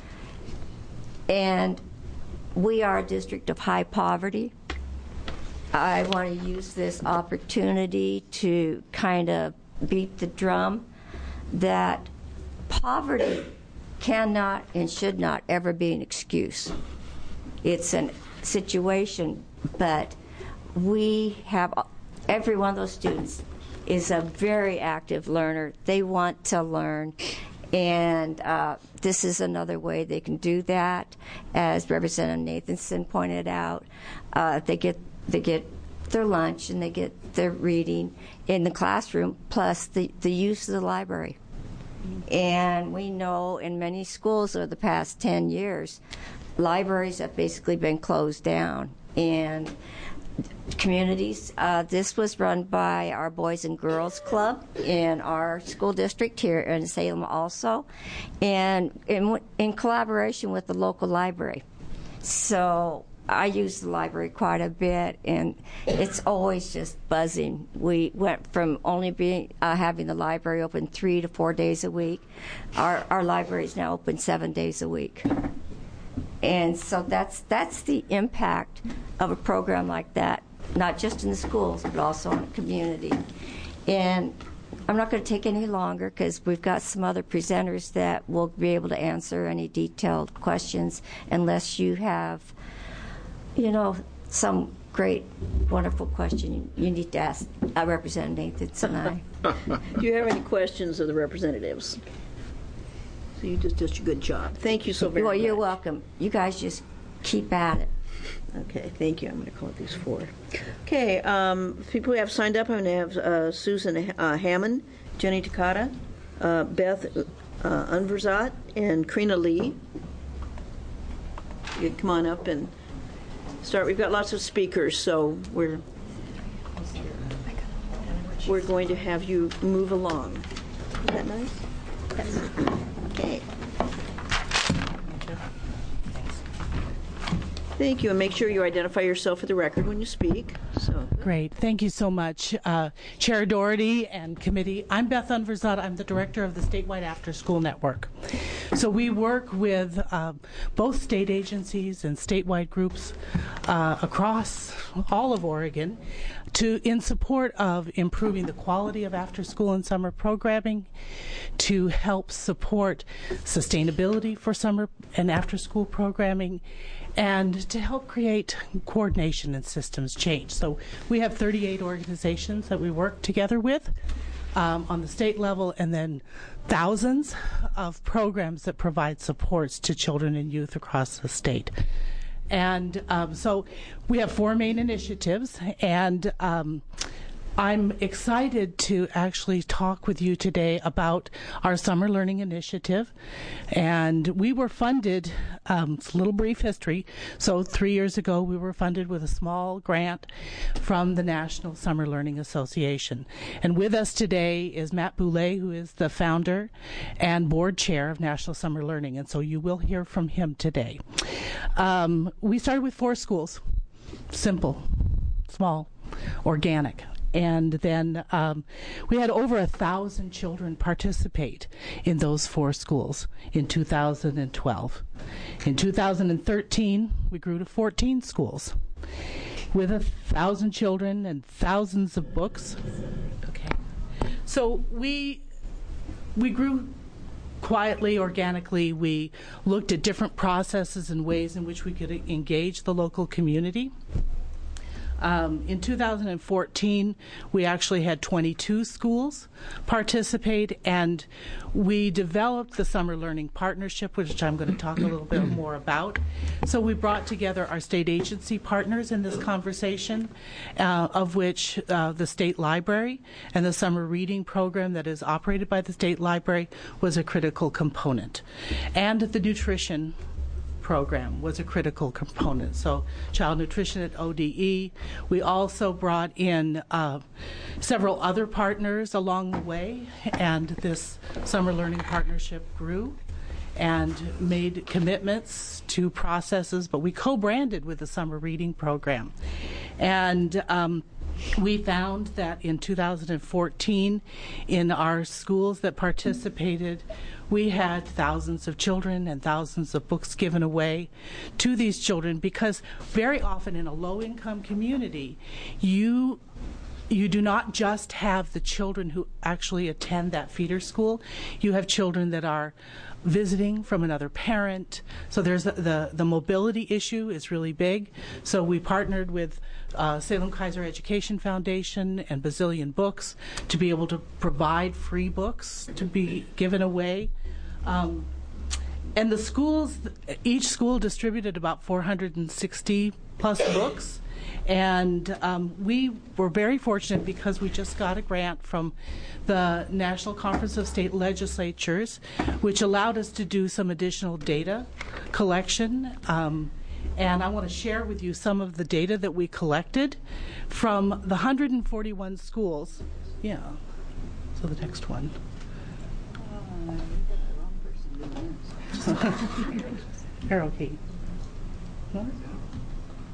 M: And we are a district of high poverty. I want to use this opportunity to kind of beat the drum that poverty cannot and should not ever be an excuse. It's a situation, but we have, every one of those students is a very active learner. They want to learn. And uh, this is another way they can do that. As Representative Nathanson pointed out, uh, they get they get their lunch and they get their reading in the classroom, plus the, the use of the library. And we know in many schools over the past ten years, libraries have basically been closed down. And communities, uh, this was run by our Boys and Girls Club in our school district here in Salem also, and in, in collaboration with the local library. So I use the library quite a bit, and it's always just buzzing. We went from only being uh, having the library open three to four days a week. Our our library is now open seven days a week, and so that's that's the impact of a program like that, not just in the schools but also in the community. And I'm not going to take any longer because we've got some other presenters that will be able to answer any detailed questions, unless you have, you know, some great, wonderful question you need to ask uh, Representative Nathanson and I.
B: Do you have any questions of the representatives? So you just did a good job. Thank you so very
M: well,
B: much.
M: Well, you're welcome. You guys just keep at it.
B: Okay, thank you. I'm going to call it these four. Okay, um, people who have signed up, I'm going to have uh, Susan uh, Hammond, Jenny Takata, uh, Beth uh, Unverzat, and Karina Lee. You come on up and start. We've got lots of speakers, so we're we're going to have you move along. Is that nice? Yes. Okay. Thank you, and make sure you identify yourself for the record when you speak. So
O: great, thank you so much, uh, Chair Doherty and committee. I'm Beth Unverzat. I'm the director of the Statewide After School Network. So we work with uh, both state agencies and statewide groups uh, across all of Oregon to in support of improving the quality of after-school and summer programming, to help support sustainability for summer and after-school programming, and to help create coordination and systems change. So we have thirty-eight organizations that we work together with um, on the state level, and then thousands of programs that provide supports to children and youth across the state. And um, so we have four main initiatives, and um, I'm excited to actually talk with you today about our Summer Learning Initiative. And we were funded, um, it's a little brief history, so three years ago we were funded with a small grant from the National Summer Learning Association. And with us today is Matt Boulay, who is the founder and board chair of National Summer Learning, and so you will hear from him today. Um, we started with four schools, simple, small, organic. And then um, we had over a thousand children participate in those four schools in two thousand twelve. In two thousand thirteen, we grew to fourteen schools with a thousand children and thousands of books. Okay, so we we grew quietly, organically. We looked at different processes and ways in which we could engage the local community. Um, in two thousand fourteen, we actually had twenty-two schools participate, and we developed the Summer Learning Partnership, which I'm going to talk a little bit more about. So we brought together our state agency partners in this conversation, uh, of which uh, the State Library and the Summer Reading Program that is operated by the State Library was a critical component, and the nutrition program was a critical component. So child nutrition at O D E. We also brought in uh, several other partners along the way, and this Summer Learning Partnership grew and made commitments to processes, but we co-branded with the Summer Reading Program. And um, we found that in two thousand fourteen, in our schools that participated, we had thousands of children and thousands of books given away to these children, because very often in a low-income community, you you do not just have the children who actually attend that feeder school. You have children that are visiting from another parent. So there's the, the, the mobility issue is really big. So we partnered with uh, Salem Kaiser Education Foundation and Bazillion Books to be able to provide free books to be given away. Um, and the schools, each school distributed about four hundred sixty plus books. And um, we were very fortunate because we just got a grant from the National Conference of State Legislatures, which allowed us to do some additional data collection. Um, and I want to share with you some of the data that we collected from the one hundred forty-one schools. Yeah, so the next one. Harold Key. What?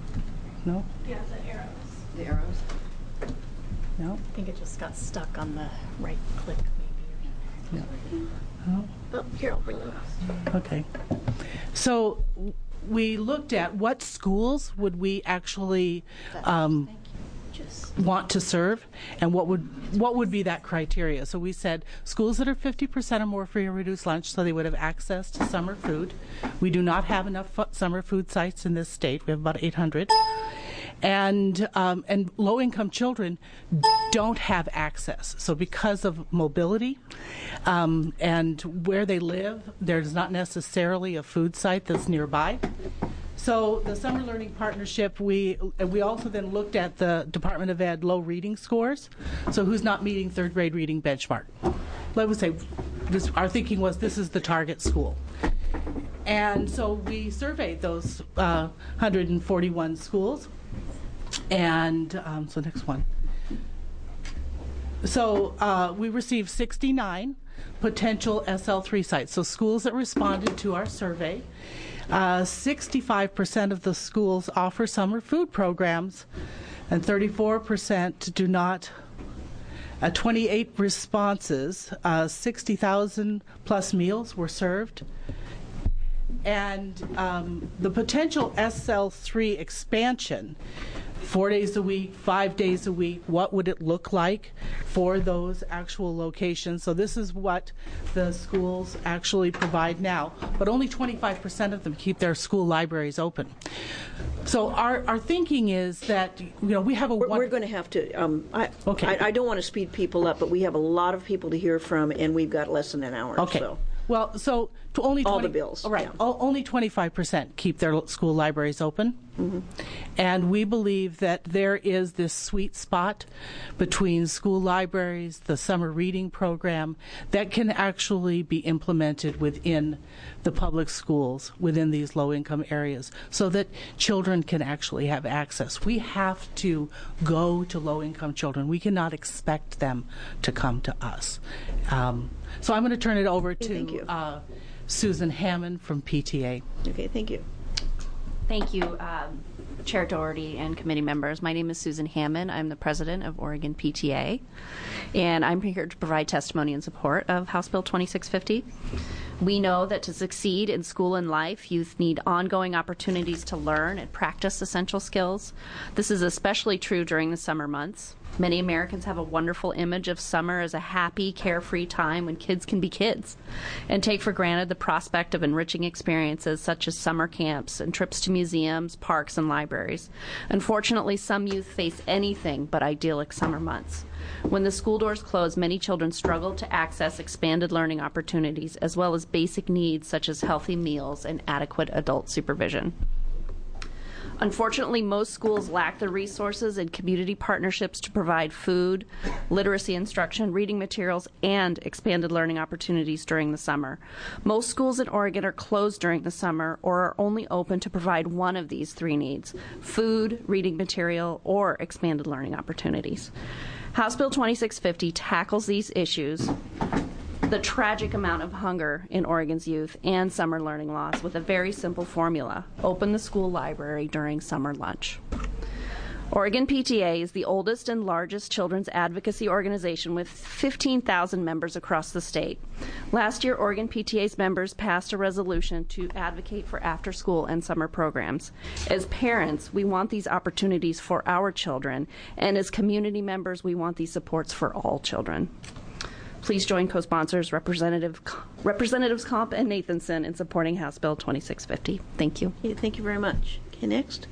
O: No?
F: Yeah, the arrows.
B: The arrows?
O: No?
F: I think it just got stuck on the right click, maybe.
O: No. No?
F: Oh, here, I'll bring them up.
O: Okay. So we looked at what schools would we actually um, want to serve, and what would what would be that criteria. So we said schools that are fifty percent or more free or reduced lunch, so they would have access to summer food. We do not have enough fu- summer food sites in this state. We have about eight hundred. And um, and low-income children don't have access. So because of mobility um, and where they live, there's not necessarily a food site that's nearby. So the Summer Learning Partnership, we we also then looked at the Department of Ed low reading scores. So who's not meeting third grade reading benchmark? Let me say, this, our thinking was this is the target school. And so we surveyed those uh, one hundred forty-one schools. And um, so next one. So uh, we received sixty-nine potential S L three sites. So schools that responded to our survey. Uh, sixty-five percent of the schools offer summer food programs, and thirty-four percent do not. Uh, twenty-eight responses, uh, sixty thousand plus meals were served. And um, the potential S L three expansion, four days a week, five days a week, what would it look like for those actual locations? So this is what the schools actually provide now, but only twenty-five percent of them keep their school libraries open. So our, our thinking is that, you know, we have a...
B: We're, we're going to have to... Um, I,
O: okay.
B: I, I don't want to speed people up, but we have a lot of people to hear from, and we've got less than an hour.
O: Okay.
B: So.
O: Well, so to only
B: all
O: twenty,
B: the bills,
O: all right?
B: Yeah.
O: o- Only twenty-five percent keep their school libraries open, mm-hmm. And we believe that there is this sweet spot between school libraries, the summer reading program, that can actually be implemented within the public schools within these low-income areas, so that children can actually have access. We have to go to low-income children. We cannot expect them to come to us. Um, so I'm going to turn it over to
B: Thank you.
O: Uh, Susan Hammond from P T A.
B: Okay, thank you.
P: Thank you, um, Chair Doherty and committee members. My name is Susan Hammond. I'm the president of Oregon P T A, and I'm here to provide testimony in support of House Bill twenty-six fifty. We know that to succeed in school and life, youth need ongoing opportunities to learn and practice essential skills. This is especially true during the summer months. Many Americans have a wonderful image of summer as a happy, carefree time when kids can be kids, and take for granted the prospect of enriching experiences such as summer camps and trips to museums, parks, and libraries. Unfortunately, some youth face anything but idyllic summer months. When the school doors close, many children struggle to access expanded learning opportunities as well as basic needs such as healthy meals and adequate adult supervision. Unfortunately, most schools lack the resources and community partnerships to provide food, literacy instruction, reading materials, and expanded learning opportunities during the summer. Most schools in Oregon are closed during the summer or are only open to provide one of these three needs: food, reading material, or expanded learning opportunities. House Bill twenty-six fifty tackles these issues, the tragic amount of hunger in Oregon's youth, and summer learning loss with a very simple formula: open the school library during summer lunch. Oregon P T A is the oldest and largest children's advocacy organization with fifteen thousand members across the state. Last year, Oregon P T A's members passed a resolution to advocate for after-school and summer programs. As parents, we want these opportunities for our children, and as community members, we want these supports for all children. Please join co-sponsors Representative Representatives Comp and Nathanson in supporting House Bill twenty-six fifty. Thank you.
B: Okay, thank you very much. Okay, next.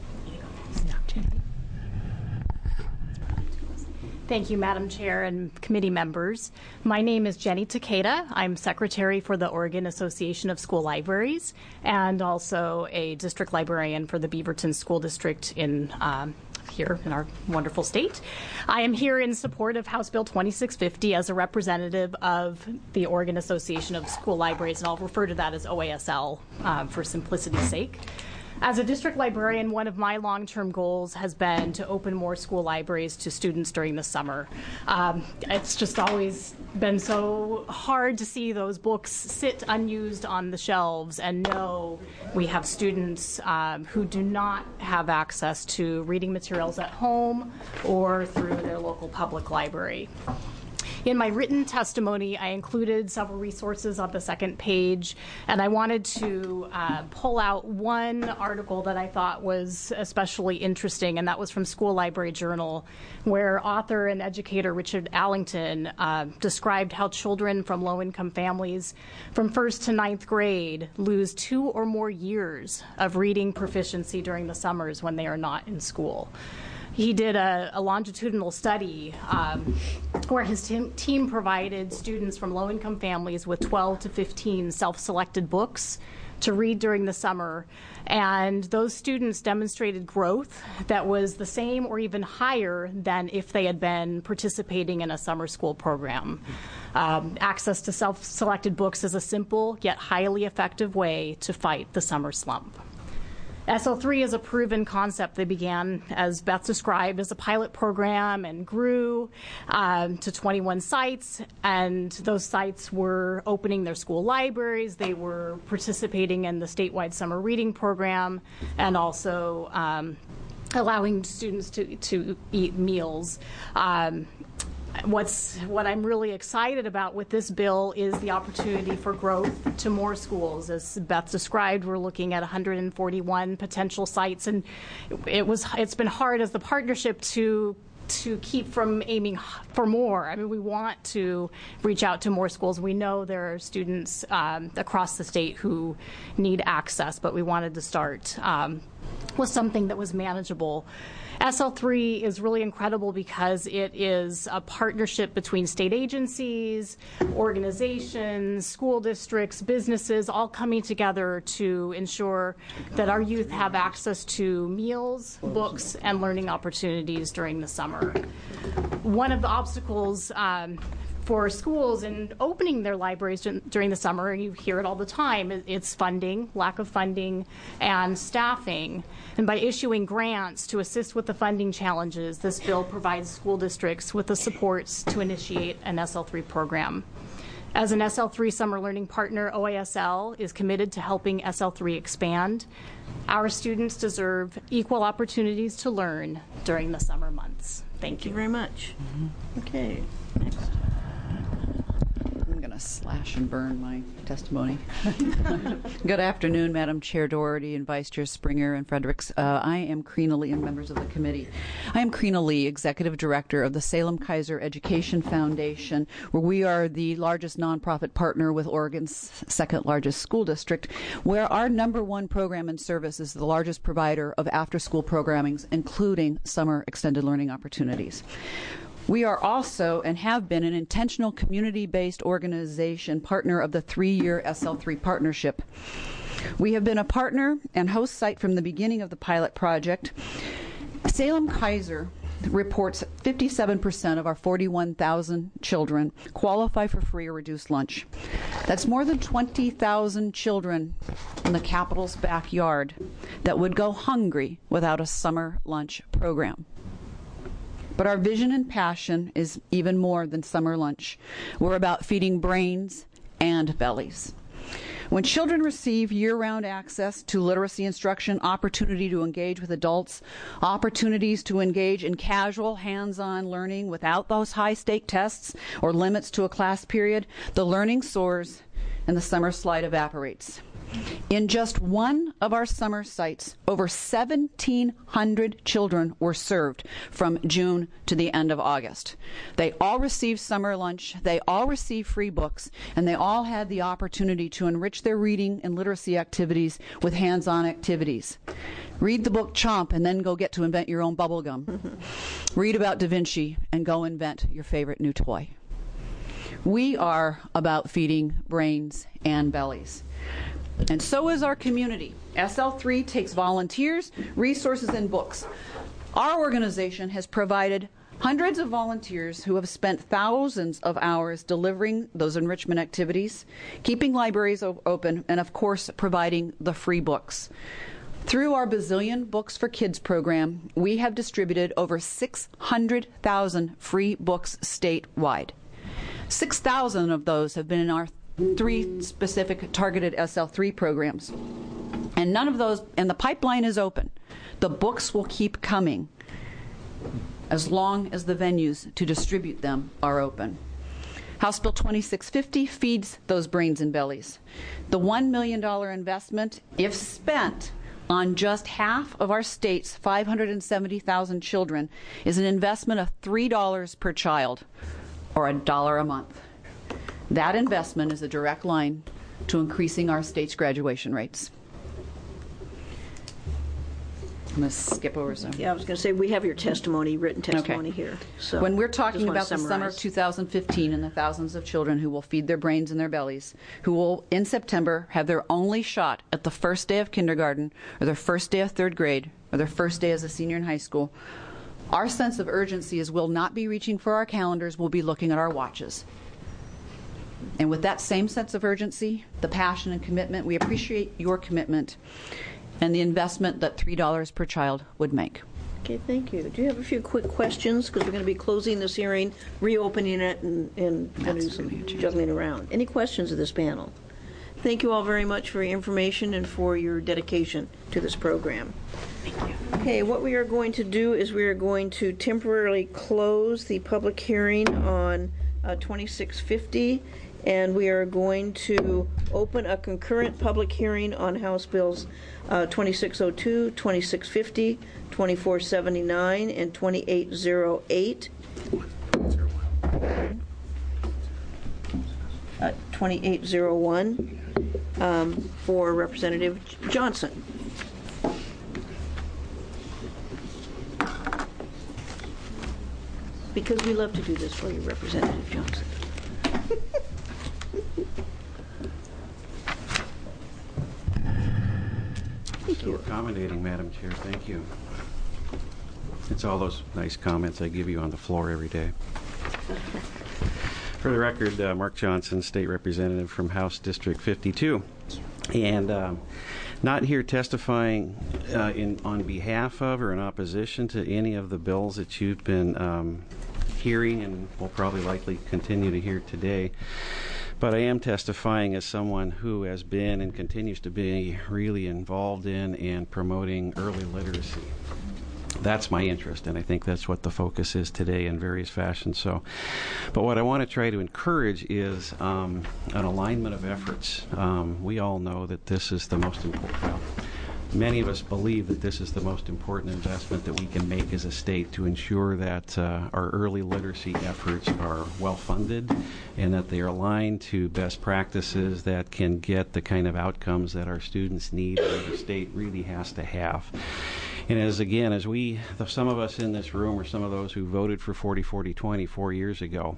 F: Thank you, Madam Chair and committee members. My name is Jenny Takeda. I'm secretary for the Oregon Association of School Libraries and also a district librarian for the Beaverton School District in um, here in our wonderful state. I am here in support of House Bill twenty-six fifty as a representative of the Oregon Association of School Libraries, and I'll refer to that as O A S L um, for simplicity's sake.
Q: As a district librarian, one of my long-term goals has been to open more school libraries to students during the summer. Um, it's just always been so hard to see those books sit unused on the shelves and know we have students um, who do not have access to reading materials at home or through their local public library. In my written testimony, I included several resources on the second page, and I wanted to uh, pull out one article that I thought was especially interesting, and that was from School Library Journal, where author and educator Richard Allington uh, described how children from low-income families from first to ninth grade lose two or more years of reading proficiency during the summers when they are not in school. He did a, a longitudinal study um, where his team, team provided students from low-income families with twelve to fifteen self-selected books to read during the summer, and those students demonstrated growth that was the same or even higher than if they had been participating in a summer school program. Um, access to self-selected books is a simple yet highly effective way to fight the summer slump. S L three is a proven concept that began, as Beth described, as a pilot program and grew um, to twenty-one sites, and those sites were opening their school libraries, they were participating in the statewide summer reading program, and also um, allowing students to, to eat meals. Um, What's what I'm really excited about with this bill is the opportunity for growth to more schools. As Beth described, we're looking at one hundred forty-one potential sites, and it was it's been hard as the partnership to to keep from aiming for more. I mean, we want to reach out to more schools. We know there are students um, across the state who need access, but we wanted to start um, with something that was manageable. S L three is really incredible because it is a partnership between state agencies, organizations, school districts, businesses, all coming together to ensure that our youth have access to meals, books, and learning opportunities during the summer. One of the obstacles um, for schools in opening their libraries during the summer, you hear it all the time, it's funding, lack of funding, and staffing. And by issuing grants to assist with the funding challenges, this bill provides school districts with the supports to initiate an S L three program. As an S L three summer learning partner, O A S L is committed to helping S L three expand. Our students deserve equal opportunities to learn during the summer months. Thank you.
B: Thank you very much. Mm-hmm. Okay, next.
R: I'm going to slash and burn my testimony. Good afternoon, Madam Chair Doherty and Vice Chair Springer and Fredericks. Uh, I am Karina Lee and members of the committee. I am Karina Lee, Executive Director of the Salem Kaiser Education Foundation, where we are the largest nonprofit partner with Oregon's second largest school district, where our number one program and service is the largest provider of after-school programming, including summer extended learning opportunities. We are also and have been an intentional community-based organization partner of the three-year S L three partnership. We have been a partner and host site from the beginning of the pilot project. Salem Kaiser reports fifty-seven percent of our forty-one thousand children qualify for free or reduced lunch. That's more than twenty thousand children in the Capitol's backyard that would go hungry without a summer lunch program. But our vision and passion is even more than summer lunch. We're about feeding brains and bellies. When children receive year-round access to literacy instruction, opportunity to engage with adults, opportunities to engage in casual, hands-on learning without those high-stake tests or limits to a class period, the learning soars and the summer slide evaporates. In just one of our summer sites, over seventeen hundred children were served from June to the end of August. They all received summer lunch, they all received free books, and they all had the opportunity to enrich their reading and literacy activities with hands-on activities. Read the book Chomp and then go get to invent your own bubble gum. Read about Da Vinci and go invent your favorite new toy. We are about feeding brains and bellies. And so is our community. S L three takes volunteers, resources, and books. Our organization has provided hundreds of volunteers who have spent thousands of hours delivering those enrichment activities, keeping libraries open, and of course providing the free books. Through our Bazillion Books for Kids program, we have distributed over six hundred thousand free books statewide. six thousand of those have been in our three specific targeted S L three programs. And none of those, and the pipeline is open. The books will keep coming as long as the venues to distribute them are open. House Bill twenty-six fifty feeds those brains and bellies. The one million dollars investment, if spent on just half of our state's five hundred seventy thousand children, is an investment of three dollars per child, or a dollar a month. That investment is a direct line to increasing our state's graduation rates. I'm going to skip over some.
B: Yeah, I was going to say, we have your testimony, written testimony
R: Okay.
B: here. So
R: when we're
B: just
R: talking
B: wanna
R: about the summer of
B: summarize.
R: two thousand fifteen and the thousands of children who will feed their brains and their bellies, who will, in September, have their only shot at the first day of kindergarten, or their first day of third grade, or their first day as a senior in high school, our sense of urgency is we'll not be reaching for our calendars, we'll be looking at our watches. And with that same sense of urgency, the passion and commitment, we appreciate your commitment and the investment that three dollars per child would make.
B: Okay, thank you. Do you have a few quick questions? Because we're going to be closing this hearing, reopening it, and, and going to do some juggling around. Any questions of this panel? Thank you all very much for your information and for your dedication to this program. Thank you. Okay, what we are going to do is we are going to temporarily close the public hearing on uh, twenty-six fifty, and we are going to open a concurrent public hearing on House Bills uh, twenty-six oh two, twenty-six fifty, twenty-four seventy-nine, and twenty-eight oh eight. Uh, twenty-eight oh one um, for Representative Johnson. Because we love to do this for you, Representative Johnson.
S: Thank you. So accommodating, Madam Chair. Thank you. It's all those nice comments I give you on the floor every day. For the record, uh, Mark Johnson, State Representative from House District fifty-two. And um, not here testifying uh, in, on behalf of or in opposition to any of the bills that you've been um, hearing and will probably likely continue to hear today. But I am testifying as someone who has been and continues to be really involved in and promoting early literacy. That's my interest, and I think that's what the focus is today in various fashions. So, but what I want to try to encourage is um, an alignment of efforts. Um, we all know that this is the most important. Well, many of us believe that this is the most important investment that we can make as a state to ensure that uh, our early literacy efforts are well funded and that they are aligned to best practices that can get the kind of outcomes that our students need and the state really has to have. And as again, as we, some of us in this room or some of those who voted for forty forty twenty four years ago,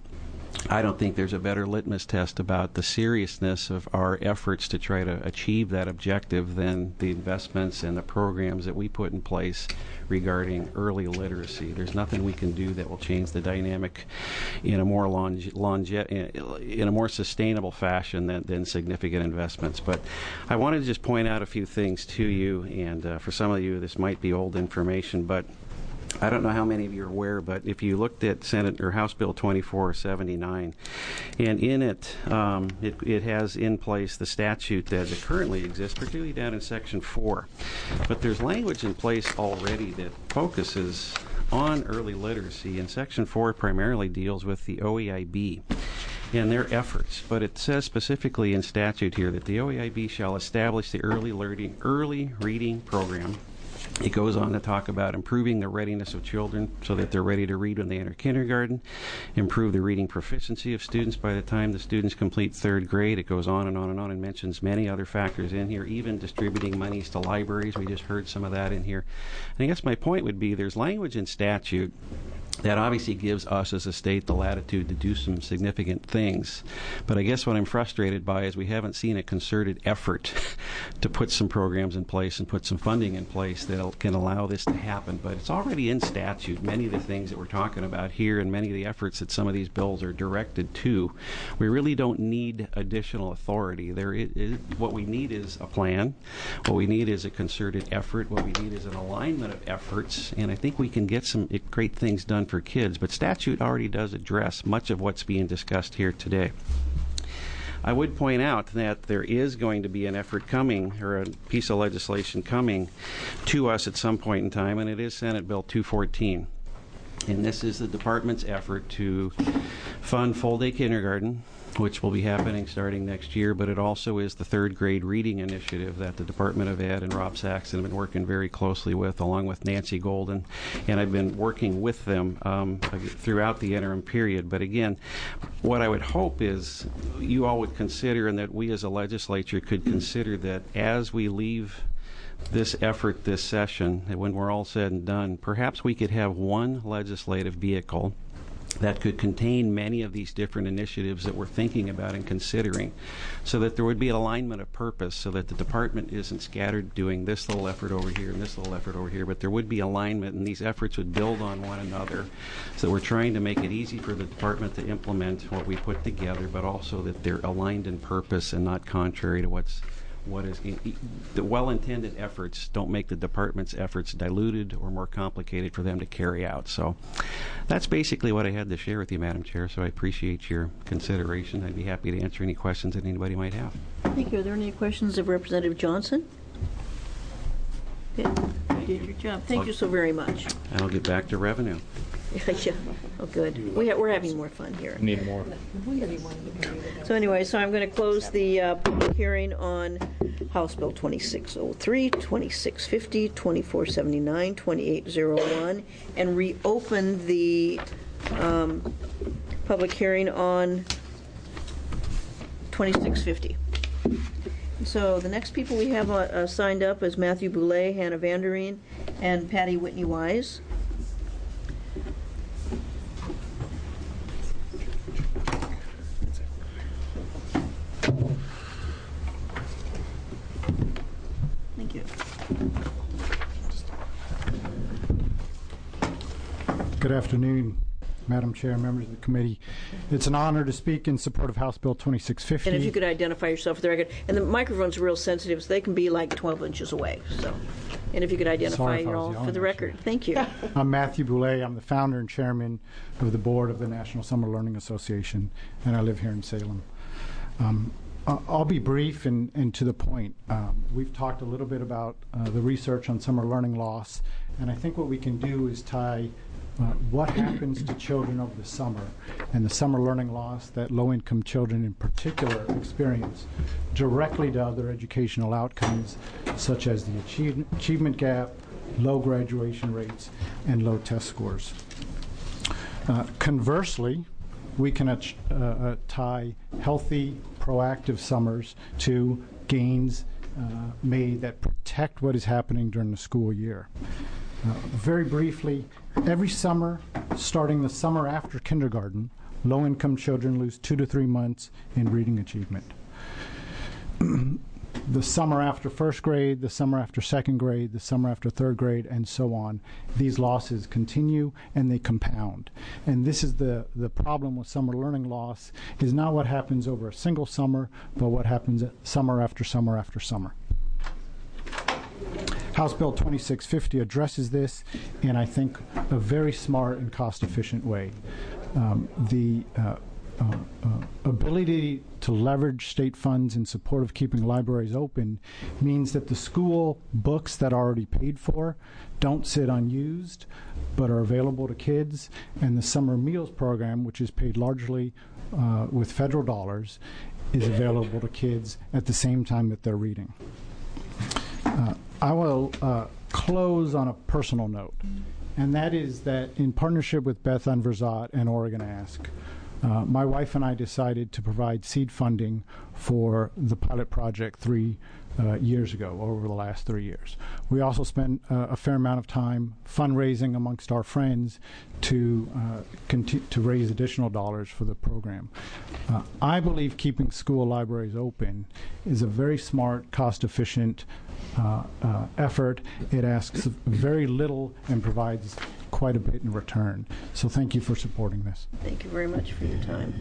S: I don't think there's a better litmus test about the seriousness of our efforts to try to achieve that objective than the investments and the programs that we put in place regarding early literacy. There's nothing we can do that will change the dynamic in a more longe, longe, in a more sustainable fashion than, than significant investments. But I wanted to just point out a few things to you, and uh, for some of you this might be old information, but I don't know how many of you are aware, but if you looked at Senate or House Bill twenty-four seventy-nine, and in it, um, it, it has in place the statute that currently exists, particularly down in Section four. But there's language in place already that focuses on early literacy, and Section four primarily deals with the O E I B and their efforts. But it says specifically in statute here that the O E I B shall establish the early learning, early reading program. It goes on to talk about improving the readiness of children so that they're ready to read when they enter kindergarten, improve the reading proficiency of students by the time the students complete third grade. It goes on and on and on and mentions many other factors in here, even distributing monies to libraries. We just heard some of that in here. And I guess my point would be there's language in statute That obviously gives us as a state the latitude to do some significant things. But I guess what I'm frustrated by is we haven't seen a concerted effort to put some programs in place and put some funding in place that can allow this to happen. But it's already in statute. Many of the things that we're talking about here and many of the efforts that some of these bills are directed to, we really don't need additional authority. There is, is, what we need is a plan. What we need is a concerted effort. What we need is an alignment of efforts. And I think we can get some great things done for kids, but statute already does address much of what's being discussed here today. I would point out that there is going to be an effort coming, or a piece of legislation coming to us at some point in time, and it is Senate Bill two fourteen. And this is the department's effort to fund full-day kindergarten, which will be happening starting next year, but it also is the third grade reading initiative that the Department of Ed and Rob Saxon have been working very closely with, along with Nancy Golden, and I've been working with them um, throughout the interim period. But again, what I would hope is you all would consider, and that we as a legislature could consider, that as we leave this effort this session, and when we're all said and done, perhaps we could have one legislative vehicle that could contain many of these different initiatives that we're thinking about and considering, so that there would be an alignment of purpose, so that the department isn't scattered doing this little effort over here and this little effort over here, but there would be alignment, and these efforts would build on one another. So we're trying to make it easy for the department to implement what we put together, but also that they're aligned in purpose and not contrary to what's what is the well-intended efforts don't make the department's efforts diluted or more complicated for them to carry out. So that's basically what I had to share with you, Madam Chair, so I appreciate your consideration. I'd be happy to answer any questions that anybody might have.
B: Thank you. Are there any questions of Representative Johnson? Okay. You did your job. Thank you so very much.
S: And I'll get back to revenue.
B: Yeah. Oh, good. We ha- we're having more fun here.
C: Need more.
B: So anyway, so I'm going to close the uh, public hearing on House Bill twenty-six oh three, twenty-six fifty, twenty-four seventy-nine, twenty-eight oh one, and reopen the um, public hearing on twenty-six fifty. So the next people we have uh, uh, signed up is Matthew Boulay, Hannah Vandereen, and Patty Whitney Wise. Thank you.
T: Good afternoon, Madam Chair, members of the committee. It's an honor to speak in support of House Bill twenty-six fifty.
B: And if you could identify yourself for the record. And the microphones are real sensitive, so they can be like twelve inches away. So, and if you could identify you all for the record. Thank you.
T: I'm Matthew Boulay. I'm the founder and chairman of the board of the National Summer Learning Association, and I live here in Salem. Um, I'll be brief and, and to the point. Um, we've talked a little bit about uh, the research on summer learning loss, and I think what we can do is tie uh, what happens to children over the summer and the summer learning loss that low-income children in particular experience directly to other educational outcomes, such as the achieve, achievement gap, low graduation rates, and low test scores. Uh, conversely, we can uh, uh, tie healthy, proactive summers to gains uh, made that protect what is happening during the school year. Uh, very briefly, every summer, starting the summer after kindergarten, low-income children lose two to three months in reading achievement. The summer after first grade, the summer after second grade, the summer after third grade, and so on, these losses continue and they compound. And this is the, the problem with summer learning loss, is not what happens over a single summer, but what happens summer after summer after summer. House Bill twenty-six fifty addresses this in, I think, a very smart and cost-efficient way. Um, the uh, Uh, uh, ability to leverage state funds in support of keeping libraries open means that the school books that are already paid for don't sit unused but are available to kids, and the summer meals program, which is paid largely uh, with federal dollars, is available to kids at the same time that they're reading. Uh, I will uh, close on a personal note, and that is that in partnership with Beth Unverzat and Oregon Ask, uh, my wife and I decided to provide seed funding for the pilot project three uh, years ago, over the last three years. We also spent uh, a fair amount of time fundraising amongst our friends to uh, conti- to raise additional dollars for the program. Uh, I believe keeping school libraries open is a very smart, cost-efficient uh, uh, effort. It asks very little and provides quite a bit in return. So thank you for supporting this.
B: Thank you very much for your time.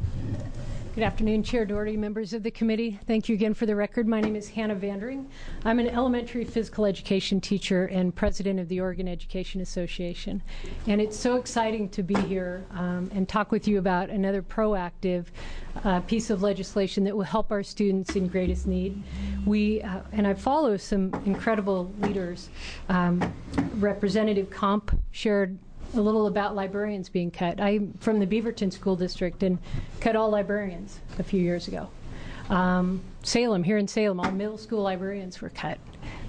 H: Good afternoon, Chair Doherty, members of the committee. Thank you again for the record. My name is Hannah Vandering. I'm an elementary physical education teacher and president of the Oregon Education Association. And it's so exciting to be here um, and talk with you about another proactive uh, piece of legislation that will help our students in greatest need. We, uh, and I follow some incredible leaders. Um, Representative Comp shared a little about librarians being cut. I'm from the Beaverton School District and cut all librarians a few years ago. Um, Salem, here in Salem, all middle school librarians were cut.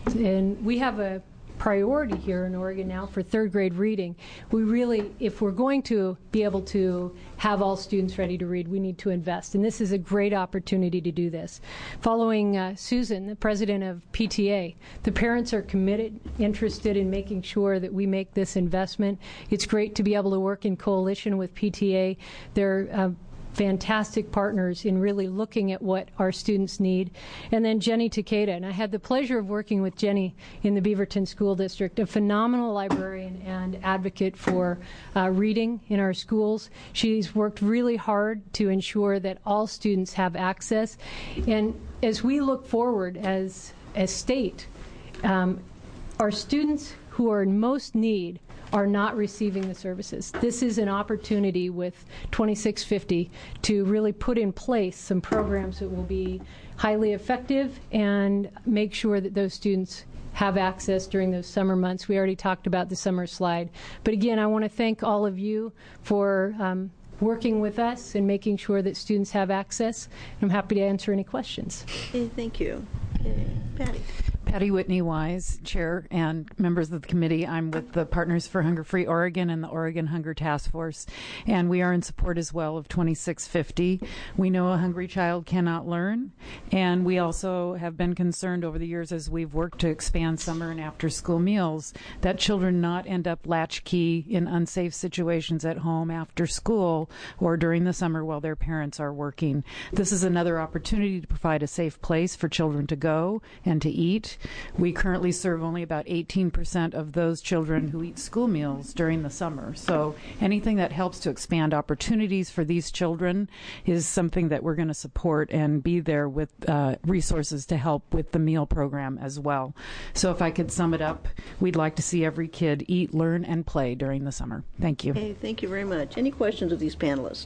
H: And we have a priority here in Oregon now for third grade reading. We really, if we're going to be able to have all students ready to read, we need to invest. And this is a great opportunity to do this. Following uh, Susan, the president of P T A, the parents are committed, interested in making sure that we make this investment. It's great to be able to work in coalition with P T A. They're uh, fantastic partners in really looking at what our students need. And then Jenny Takeda, and I had the pleasure of working with Jenny in the Beaverton School District, a phenomenal librarian and advocate for uh, reading in our schools. She's worked really hard to ensure that all students have access. And as we look forward as a state, um, our students who are in most need are not receiving the services. This is an opportunity with twenty-six fifty to really put in place some programs that will be highly effective and make sure that those students have access during those summer months. We already talked about the summer slide. But again, I want to thank all of you for um, working with us and making sure that students have access. I'm happy to answer any questions.
B: Okay, thank you. Okay. Patty.
U: Patty Whitney Wise, Chair and members of the committee. I'm with the Partners for Hunger Free Oregon and the Oregon Hunger Task Force, and we are in support as well of twenty-six fifty. We know a hungry child cannot learn, and we also have been concerned over the years as we've worked to expand summer and after-school meals that children not end up latchkey in unsafe situations at home after school or during the summer while their parents are working. This is another opportunity to provide a safe place for children to go and to eat. We currently serve only about eighteen percent of those children who eat school meals during the summer. So anything that helps to expand opportunities for these children is something that we're going to support and be there with uh, resources to help with the meal program as well. So if I could sum it up, we'd like to see every kid eat, learn, and play during the summer. Thank you.
B: Okay, thank you very much. Any questions of these panelists?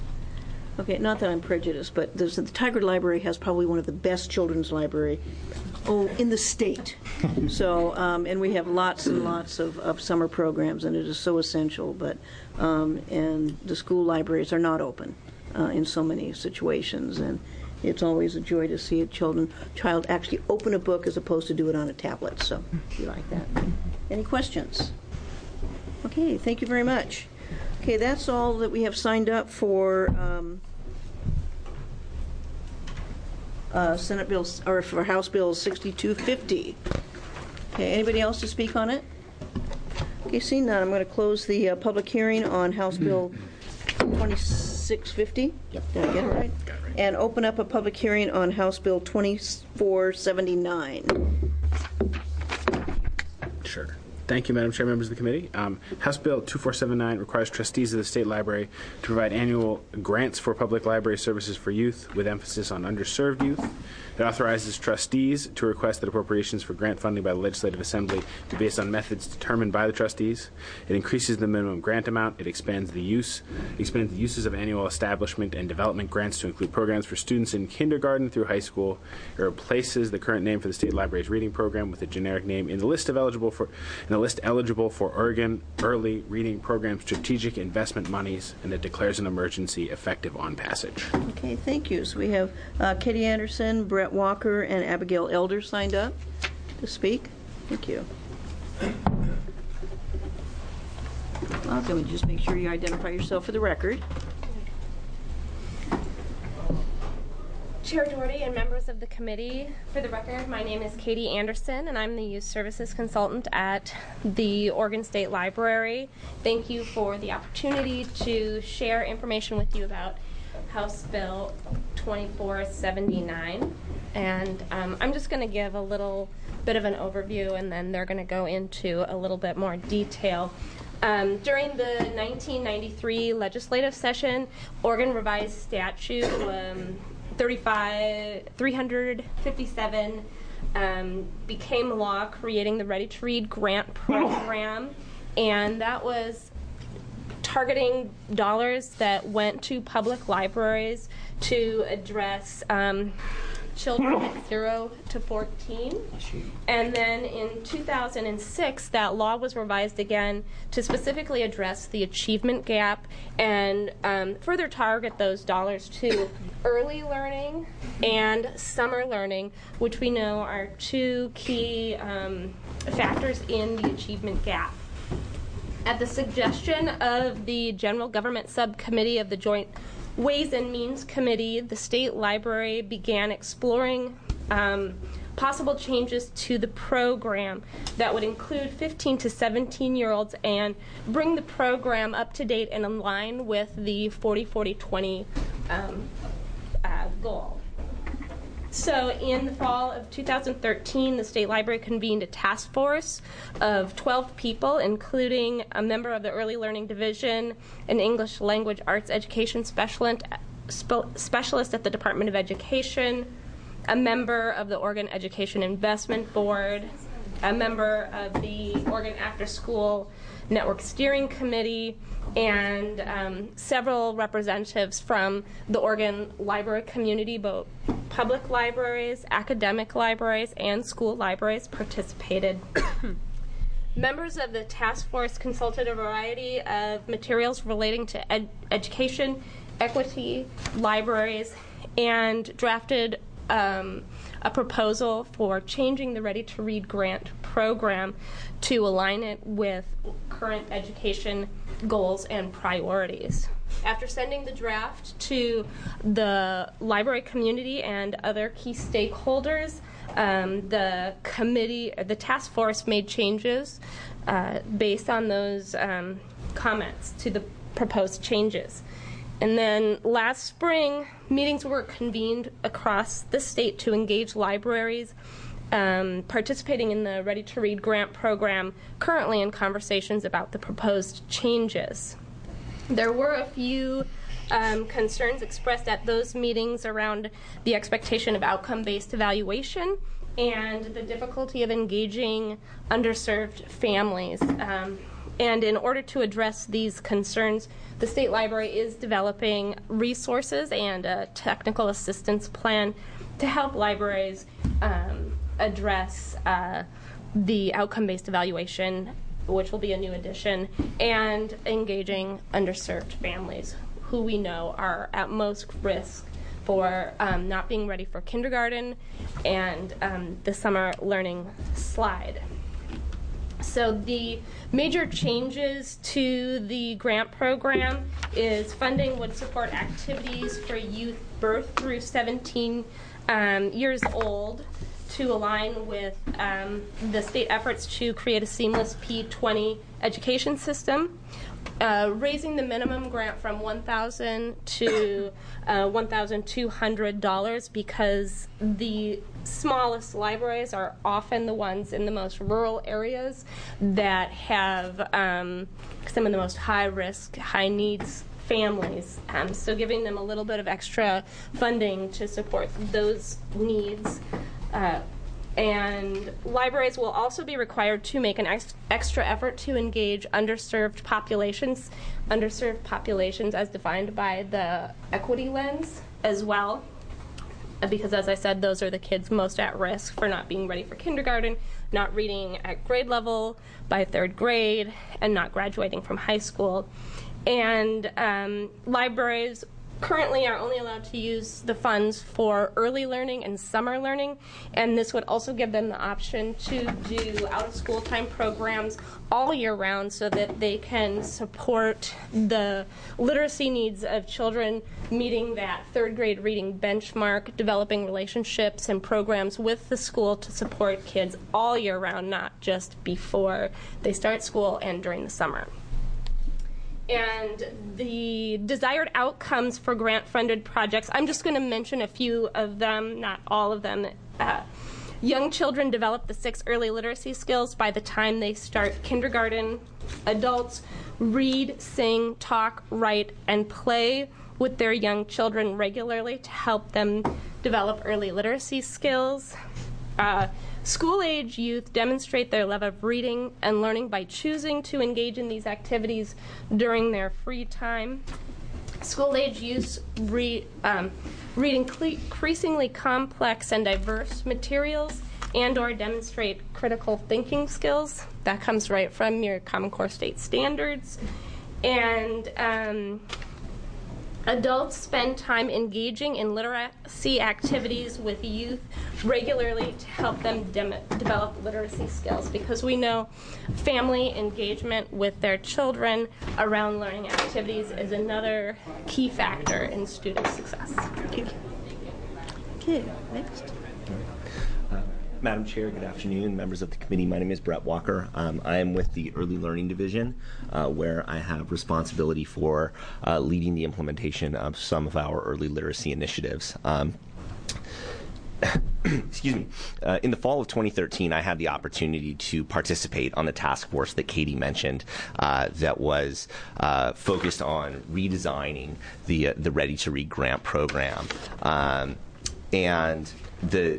B: Okay, not that I'm prejudiced, but there's, the Tigard Library has probably one of the best children's library oh, in the state. So, um, and we have lots and lots of, of summer programs, and it is so essential. But um, and the school libraries are not open uh, in so many situations, and it's always a joy to see a children child actually open a book as opposed to do it on a tablet. So, we like that. Any questions? Okay, thank you very much. Okay, that's all that we have signed up for um, uh, Senate bills or for House Bill sixty-two fifty. Okay, anybody else to speak on it? Okay, seeing none, I'm going to close the uh, public hearing on House Bill twenty-six fifty. Yep. Did I get it right? Got it right. And open up a public hearing on House Bill twenty-four seventy-nine.
D: Sure. Thank you, Madam Chair, members of the committee. Um, House Bill twenty-four seventy-nine requires trustees of the State Library to provide annual grants for public library services for youth, with emphasis on underserved youth. It authorizes trustees to request that appropriations for grant funding by the Legislative Assembly be based on methods determined by the trustees. It increases the minimum grant amount. It expands the use, expands the uses of annual establishment and development grants to include programs for students in kindergarten through high school. It replaces the current name for the State Library's reading program with a generic name in the list of eligible for in the list eligible for Oregon Early Reading Program strategic investment monies, and it declares an emergency effective on passage.
B: Okay, thank you. So we have uh, Katie Anderson, Brett Walker, and Abigail Elder signed up to speak. Thank you. Welcome, and just make sure you identify yourself for the record.
A: Chair Doherty and members of the committee, for the record, my name is Katie Anderson, and I'm the Youth Services Consultant at the Oregon State Library. Thank you for the opportunity to share information with you about House Bill twenty-four seventy-nine. And um, I'm just going to give a little bit of an overview, and then they're going to go into a little bit more detail. Um, during the nineteen ninety-three legislative session, Oregon Revised Statute um, thirty-five, three fifty-seven um, became law, creating the Ready to Read grant program, and that was targeting dollars that went to public libraries to address um, children at zero to fourteen. And then in two thousand six, that law was revised again to specifically address the achievement gap and um, further target those dollars to early learning and summer learning, which we know are two key um, factors in the achievement gap. At the suggestion of the General Government Subcommittee of the Joint Ways and Means Committee, the State Library began exploring um, possible changes to the program that would include fifteen to seventeen year olds and bring the program up to date and in line with the forty forty twenty um, uh, goal. So in the fall of two thousand thirteen, the State Library convened a task force of twelve people, including a member of the Early Learning Division, an English Language Arts Education specialist, spe- specialist at the Department of Education, a member of the Oregon Education Investment Board, a member of the Oregon After School Network Steering Committee, and um, several representatives from the Oregon library community, both public libraries, academic libraries, and school libraries participated. Members of the task force consulted a variety of materials relating to ed- education, equity, libraries, and drafted um, a proposal for changing the Ready to Read grant program to align it with current education goals and priorities. After sending the draft to the library community and other key stakeholders, um, the committee, the task force made changes uh, based on those um, comments to the proposed changes. And then last spring, meetings were convened across the state to engage libraries um, participating in the Ready to Read grant program, currently in conversations about the proposed changes. There were a few um, concerns expressed at those meetings around the expectation of outcome-based evaluation and the difficulty of engaging underserved families. Um, and in order to address these concerns, the State Library is developing resources and a technical assistance plan to help libraries um, address uh, the outcome-based evaluation, which will be a new addition, and engaging underserved families who we know are at most risk for um, not being ready for kindergarten and um, the summer learning slide. So the major changes to the grant program is funding would support activities for youth birth through seventeen um, years old to align with um, the state efforts to create a seamless P twenty education system, uh, raising the minimum grant from one thousand dollars to uh, one thousand two hundred dollars because the smallest libraries are often the ones in the most rural areas that have um, some of the most high-risk, high-needs families. Um, so giving them a little bit of extra funding to support those needs. Uh, and libraries will also be required to make an ex- extra effort to engage underserved populations, underserved populations as defined by the equity lens as well. Because, as I said, those are the kids most at risk for not being ready for kindergarten, not reading at grade level by third grade, and not graduating from high school. And um, libraries currently are only allowed to use the funds for early learning and summer learning, and this would also give them the option to do out-of-school time programs all year round so that they can support the literacy needs of children, meeting that third grade reading benchmark, developing relationships and programs with the school to support kids all year round, not just before they start school and during the summer. And the desired outcomes for grant-funded projects, I'm just going to mention a few of them, not all of them. Uh, young children develop the six early literacy skills by the time they start kindergarten. Adults read, sing, talk, write, and play with their young children regularly to help them develop early literacy skills. Uh, School-age youth demonstrate their love of reading and learning by choosing to engage in these activities during their free time. School-age youth re, um, read increasingly complex and diverse materials and or demonstrate critical thinking skills. That comes right from your Common Core state standards. And um, adults spend time engaging in literacy activities with youth regularly to help them dem- develop literacy skills, because we know family engagement with their children around learning activities is another key factor in student success. Thank you.
B: Okay, next.
L: Uh, Madam Chair, good afternoon, members of the committee. My name is Brett Walker. Um, I am with the Early Learning Division, uh, where I have responsibility for uh, leading the implementation of some of our early literacy initiatives. Um, excuse me. Uh, in the fall of twenty thirteen, I had the opportunity to participate on the task force that Katie mentioned uh, that was uh, focused on redesigning the uh, the Ready to Read grant program. Um, and the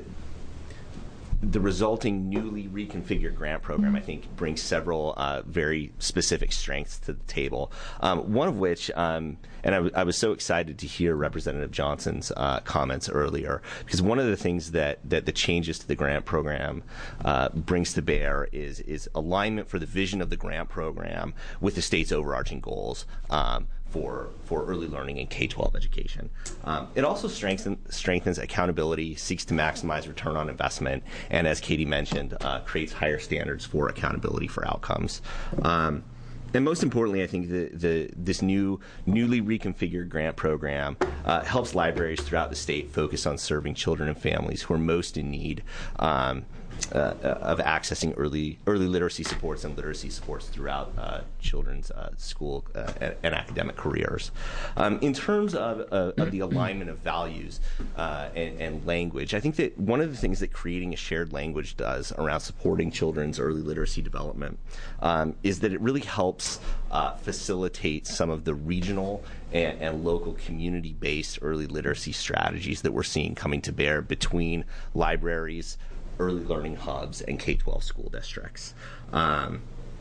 L: The resulting newly reconfigured grant program, I think, brings several uh, very specific strengths to the table. Um, one of which, um, and I, w- I was so excited to hear Representative Johnson's uh, comments earlier, because one of the things that, that the changes to the grant program uh, brings to bear is is alignment for the vision of the grant program with the state's overarching goals. Um, For, for early learning and K twelve education. Um, it also strengthen, strengthens accountability, seeks to maximize return on investment, and as Katie mentioned, uh, creates higher standards for accountability for outcomes. Um, and most importantly, I think the, the, this new, newly reconfigured grant program uh, helps libraries throughout the state focus on serving children and families who are most in need um, Uh, of accessing early early literacy supports and literacy supports throughout uh, children's uh, school uh, and, and academic careers. Um, in terms of, uh, of the alignment of values uh, and, and language, I think that one of the things that creating a shared language does around supporting children's early literacy development um, is that it really helps uh, facilitate some of the regional and, and local community-based early literacy strategies that we're seeing coming to bear between libraries, early learning hubs, and K twelve school districts. Um,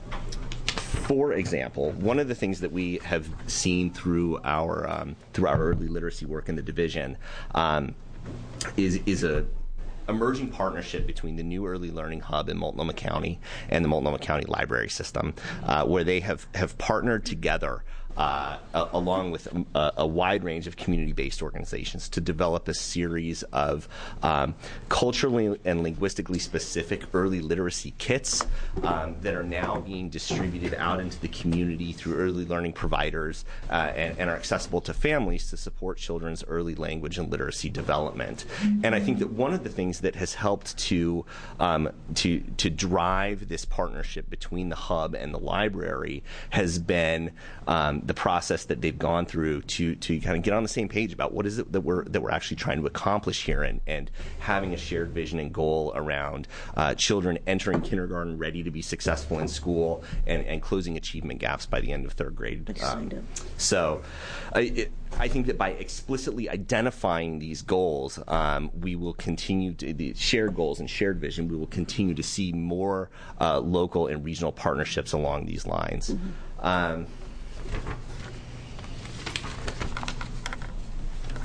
L: for example, one of the things that we have seen through our um, through our early literacy work in the division um, is is a emerging partnership between the new Early Learning Hub in Multnomah County and the Multnomah County Library System, uh, where they have, have partnered together Uh, a, along with a, a wide range of community-based organizations to develop a series of um, culturally and linguistically specific early literacy kits um, that are now being distributed out into the community through early learning providers uh, and, and are accessible to families to support children's early language and literacy development. And I think that one of the things that has helped to um, to to drive this partnership between the hub and the library has been um, the process that they've gone through to to kind of get on the same page about what is it that we're that we're actually trying to accomplish here, and, and having a shared vision and goal around uh, children entering kindergarten ready to be successful in school and, and closing achievement gaps by the end of third grade. Um, so I, it, I think that by explicitly identifying these goals, um, we will continue to, the shared goals and shared vision, we will continue to see more uh, local and regional partnerships along these lines. Mm-hmm. Um,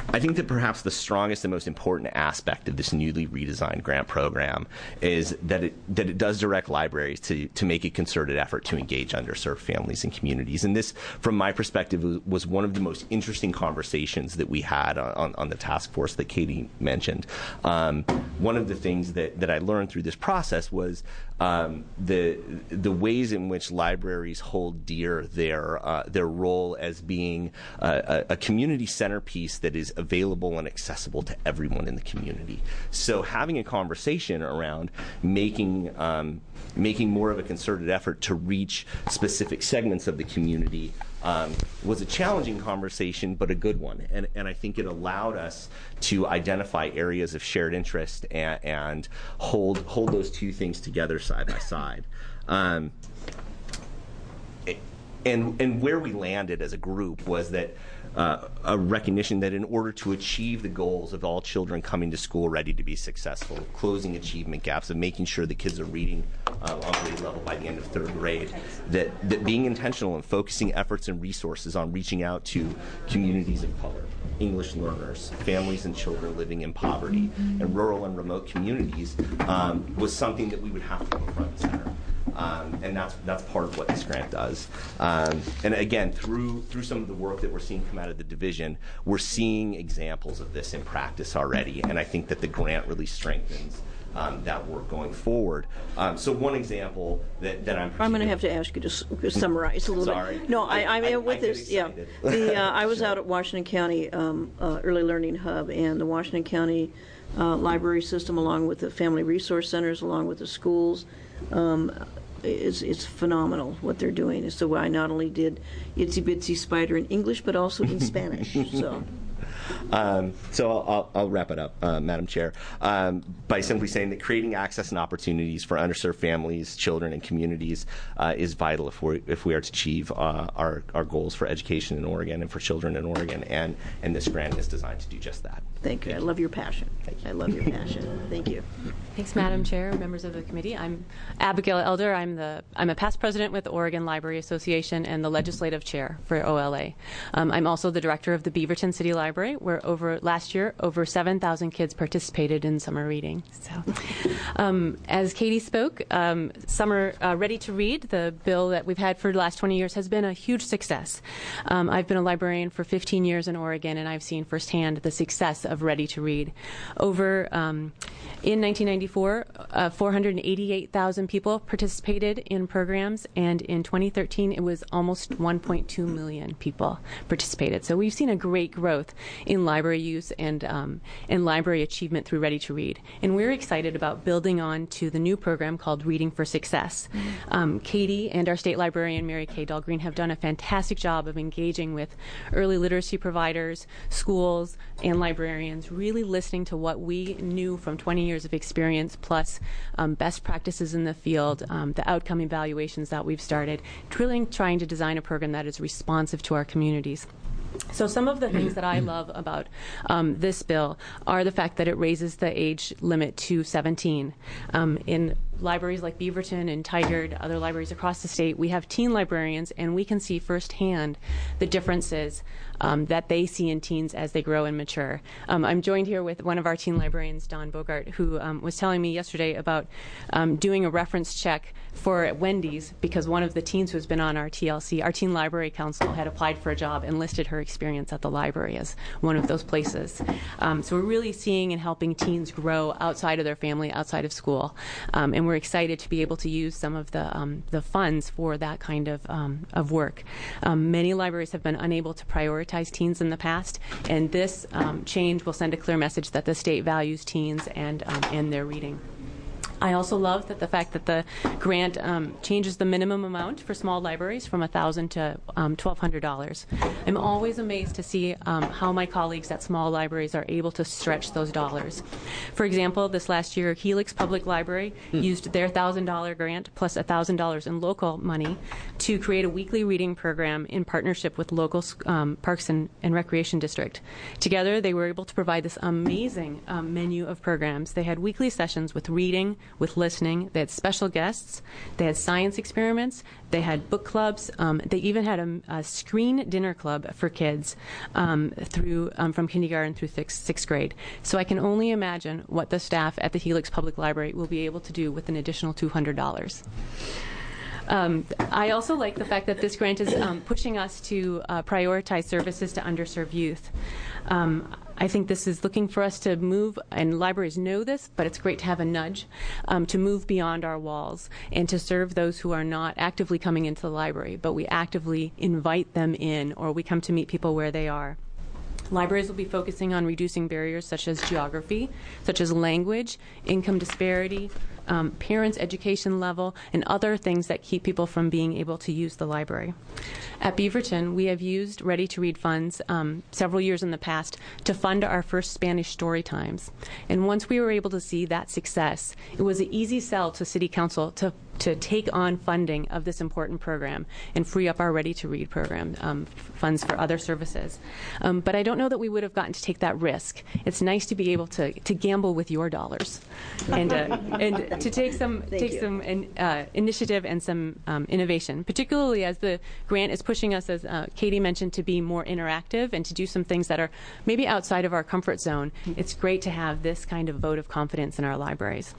L: I think that perhaps the strongest and most important aspect of this newly redesigned grant program is that it that it does direct libraries to to make a concerted effort to engage underserved families and communities. And this, from my perspective, was one of the most interesting conversations that we had on, on the task force that Katie mentioned. Um, one of the things that, that I learned through this process was um, the the ways in which libraries hold dear their uh, their role as being a, a community centerpiece that is available and accessible to everyone in the community. So having a conversation around making um, making more of a concerted effort to reach specific segments of the community um, was a challenging conversation, but a good one. And, and I think it allowed us to identify areas of shared interest and, and hold hold those two things together side by side. Um, and and where we landed as a group was that uh, a recognition that in order to achieve the goals of all children coming to school ready to be successful, closing achievement gaps, and making sure the kids are reading uh, on grade level by the end of third grade, that, that being intentional and focusing efforts and resources on reaching out to communities of color, English learners, families and children living in poverty, and rural and remote communities um, was something that we would have to put front and center. Um, and that's that's part of what this grant does. Um, and again, through through some of the work that we're seeing come out of the division, we're seeing examples of this in practice already. And I think that the grant really strengthens um, that work going forward. Um, so one example that, that I'm
B: I'm going to have to ask you to s- summarize a little
L: Sorry.
B: bit. No, I, I, I with
L: I
B: this, yeah. The uh, I was
L: Sure.
B: out at Washington County um, uh, Early Learning Hub, and the Washington County uh, library system, along with the family resource centers, along with the schools. Um, It's, it's phenomenal what they're doing. So I not only did Itsy Bitsy Spider in English, but also in Spanish. So.
L: Um, so I'll, I'll, I'll wrap it up, uh, Madam Chair, um, by simply saying that creating access and opportunities for underserved families, children, and communities uh, is vital if we if we are to achieve uh, our our goals for education in Oregon and for children in Oregon. And and this grant is designed to do just that.
B: Thank you. I love your passion. I love your passion. Thank you.
K: Thanks, Madam Chair, members of the committee. I'm Abigail Elder. I'm the I'm a past president with the Oregon Library Association and the legislative chair for O L A. Um, I'm also the director of the Beaverton City Library, where over last year over seven thousand kids participated in summer reading. So, um, as Katie spoke, um, summer uh, Ready to Read, the bill that we've had for the last twenty years, has been a huge success. Um, I've been a librarian for fifteen years in Oregon, and I've seen firsthand the success of Ready to Read. Over um, in nineteen ninety-four, uh, four hundred eighty-eight thousand people participated in programs, and in twenty thirteen, it was almost one point two million people participated. So we've seen a great growth in library use and um, and library achievement through Ready to Read. And we're excited about building on to the new program called Reading for Success. Um, Katie and our state librarian, Mary Kay Dahlgreen, have done a fantastic job of engaging with early literacy providers, schools, and librarians, really listening to what we knew from twenty years of experience, plus um, best practices in the field, um, the outcome evaluations that we've started, really trying to design a program that is responsive to our communities. So some of the things that I love about um, this bill are the fact that it raises the age limit to seventeen. Um, in libraries like Beaverton and Tigard, other libraries across the state, we have teen librarians, and we can see firsthand the differences um, that they see in teens as they grow and mature. Um, I'm joined here with one of our teen librarians, Don Bogart, who um, was telling me yesterday about um, doing a reference check for Wendy's because one of the teens who's been on our T L C, our Teen Library Council, had applied for a job and listed her experience at the library as one of those places. Um, so we're really seeing and helping teens grow outside of their family, outside of school, um, and we're excited to be able to use some of the um, the funds for that kind of um, of work. Um, many libraries have been unable to prioritize teens in the past, and this um, change will send a clear message that the state values teens and um, and their reading. I also love that the fact that the grant um, changes the minimum amount for small libraries from one thousand dollars to um, twelve hundred dollars. I'm always amazed to see um, how my colleagues at small libraries are able to stretch those dollars. For example, this last year, Helix Public Library mm. used their one thousand dollars grant plus one thousand dollars in local money to create a weekly reading program in partnership with local um, Parks and, and Recreation District. Together, they were able to provide this amazing um, menu of programs. They had weekly sessions with reading, with listening. They had special guests. They had science experiments. They had book clubs. Um, they even had a, a screen dinner club for kids um, through um, from kindergarten through sixth, sixth grade. So I can only imagine what the staff at the Helix Public Library will be able to do with an additional two hundred dollars. Um, I also like the fact that this grant is um, pushing us to uh, prioritize services to underserved youth. Um, I think this is looking for us to move, and libraries know this, but it's great to have a nudge um, to move beyond our walls and to serve those who are not actively coming into the library, but we actively invite them in, or we come to meet people where they are. Libraries will be focusing on reducing barriers such as geography, such as language, income disparity, um, parents' education level, and other things that keep people from being able to use the library. At Beaverton, we have used ready-to-read funds um, several years in the past to fund our first Spanish story times. And once we were able to see that success, it was an easy sell to City Council to to take on funding of this important program and free up our ready-to-read program um, funds for other services. Um, but I don't know that we would have gotten to take that risk. It's nice to be able to, to gamble with your dollars and uh, and to take some
B: Thank
K: take
B: you.
K: some in, uh, initiative and some um, innovation, particularly as the grant is pushing us, as uh, Katie mentioned, to be more interactive and to do some things that are maybe outside of our comfort zone. It's great to have this kind of vote of confidence in our libraries.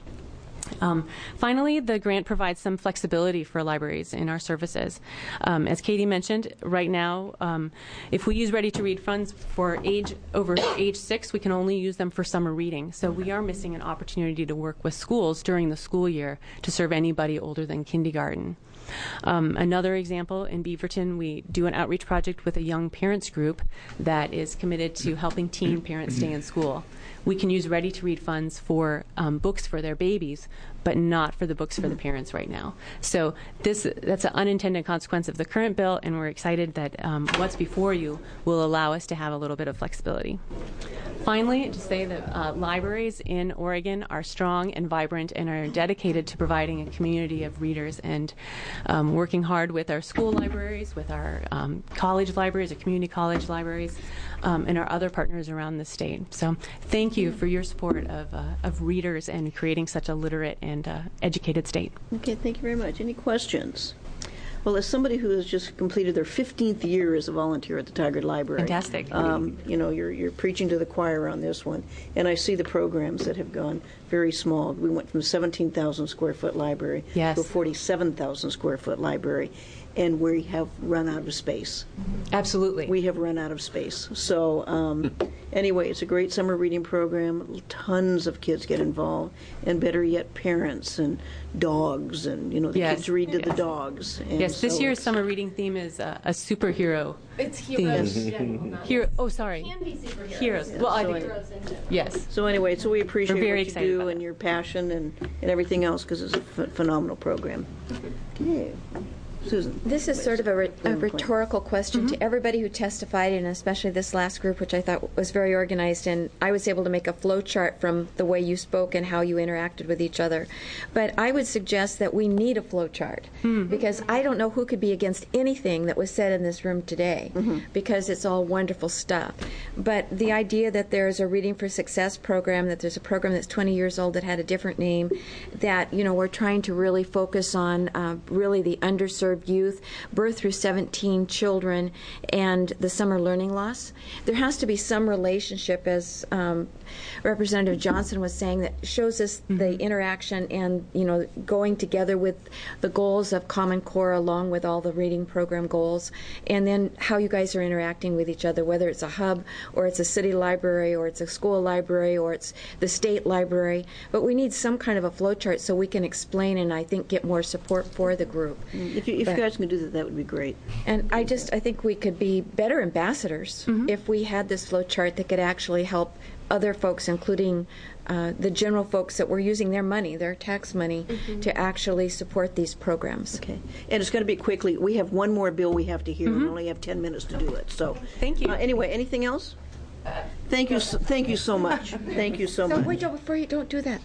K: Um, finally, the grant provides some flexibility for libraries in our services. Um, as Katie mentioned, right now, um, if we use ready-to-read funds for age over age six, we can only use them for summer reading. So we are missing an opportunity to work with schools during the school year to serve anybody older than kindergarten. Um, another example, in Beaverton, we do an outreach project with a young parents group that is committed to helping teen parents stay in school. We can use ready-to-read funds for um, books for their babies, but not for the books for the parents right now. So this that's an unintended consequence of the current bill, and we're excited that um, what's before you will allow us to have a little bit of flexibility. Finally, to say that uh, libraries in Oregon are strong and vibrant and are dedicated to providing a community of readers and um, working hard with our school libraries, with our um, college libraries, our community college libraries, um, and our other partners around the state. So thank you for your support of, uh, of readers and creating such a literate and uh, educated state.
B: Okay, thank you very much. Any questions? Well, as somebody who has just completed their fifteenth year as a volunteer at the Tigard Library,
K: Fantastic.
B: Um, you know, you're you're preaching to the choir on this one, and I see the programs that have gone very small. We went from a seventeen thousand square foot library
K: Yes.
B: to a forty-seven thousand square foot library, and we have run out of space.
K: Absolutely.
B: We have run out of space. So um, anyway, it's a great summer reading program. Tons of kids get involved, and better yet, parents and dogs, and you know, the
K: Yes.
B: kids read to
K: Yes.
B: the dogs. And
K: Yes, this
B: so
K: year's
B: it's-
K: summer reading theme is uh, a superhero.
A: It's
K: theme.
A: heroes in general, not
K: Hero. Oh, sorry.
A: Can be superheroes.
K: Heroes.
B: Yeah,
K: well, I
B: so
K: think.
A: Heroes in general.
K: Yes.
B: So anyway, so we appreciate
K: We're very
B: what you
K: excited
B: do
K: about
B: and your passion and, and everything else, because it's a ph- phenomenal program. Okay. Susan.
E: This is sort of a, re- a rhetorical question
B: Mm-hmm.
E: to everybody who testified, and especially this last group, which I thought was very organized, and I was able to make a flow chart from the way you spoke and how you interacted with each other. But I would suggest that we need a flow chart, because I don't know who could be against anything that was said in this room today, because it's all wonderful stuff. But the idea that there's a Reading for Success program, that there's a program that's twenty years old that had a different name, that, you know, we're trying to really focus on uh, really the underserved youth, birth through seventeen children, and the summer learning loss. There has to be some relationship, as um, Representative Johnson was saying, that shows us the interaction and, you know, going together with the goals of Common Core along with all the reading program goals, and then how you guys are interacting with each other, whether it's a hub or it's a city library or it's a school library or it's the state library. But we need some kind of a flow chart so we can explain and I think get more support for the group.
B: If you, if you
E: But-
B: guys can do that, that would be great.
E: And I just, I think we could be better ambassadors if we had this flow chart that could actually help other folks, including uh, the general folks that were using their money, their tax money, to actually support these programs.
B: Okay. And it's going to be quickly. We have one more bill we have to hear, and we only have ten minutes to do it. So
K: thank you.
B: Uh, anyway, anything else? Thank you. So, thank you so much. Thank you so
E: So
B: much.
E: wait, Joe, before you don't do that.
B: Yep.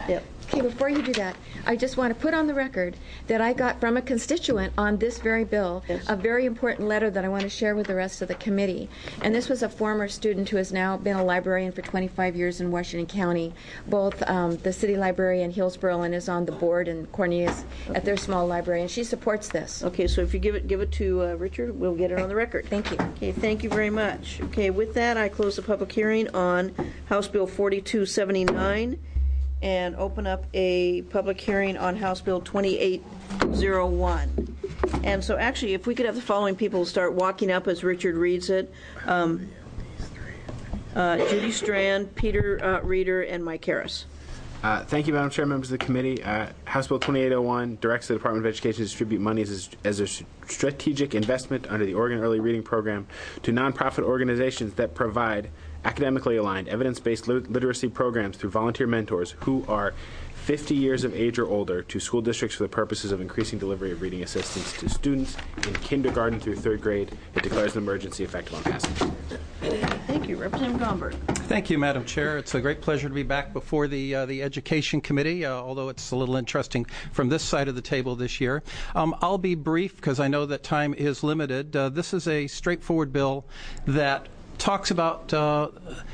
E: Okay, before you do that, I just want to put on the record that I got from a constituent on this very bill yes. a very important letter that I want to share with the rest of the committee. And this was a former student who has now been a librarian for twenty-five years in Washington County, both um, the city library in Hillsborough, and is on the board in Cornelius okay. at their small library, and she supports this.
B: Okay, so if you give it give it to uh, Richard, we'll get it on the record.
E: Thank you.
B: Okay, thank you very much. Okay, with that, I close the public hearing on House Bill forty-two seventy-nine. And open up a public hearing on House Bill twenty-eight oh one. And so actually, if we could have the following people start walking up as Richard reads it. Um, uh, Judy Strand, Peter uh, Reeder, and Mike Harris.
D: Uh, thank you, Madam Chair, members of the committee. Uh, House Bill twenty-eight oh one directs the Department of Education to distribute money as a, as a strategic investment under the Oregon Early Reading Program to nonprofit organizations that provide academically aligned, evidence-based lit- literacy programs through volunteer mentors who are fifty years of age or older to school districts for the purposes of increasing delivery of reading assistance to students in kindergarten through third grade. It declares an emergency effective on passage.
B: Thank you. Representative Gomberg.
I: Thank you, Madam Chair. It's a great pleasure to be back before the uh, the Education Committee, uh, although it's a little interesting from this side of the table this year. Um, I'll be brief because I know that time is limited. Uh, this is a straightforward bill that talks about uh,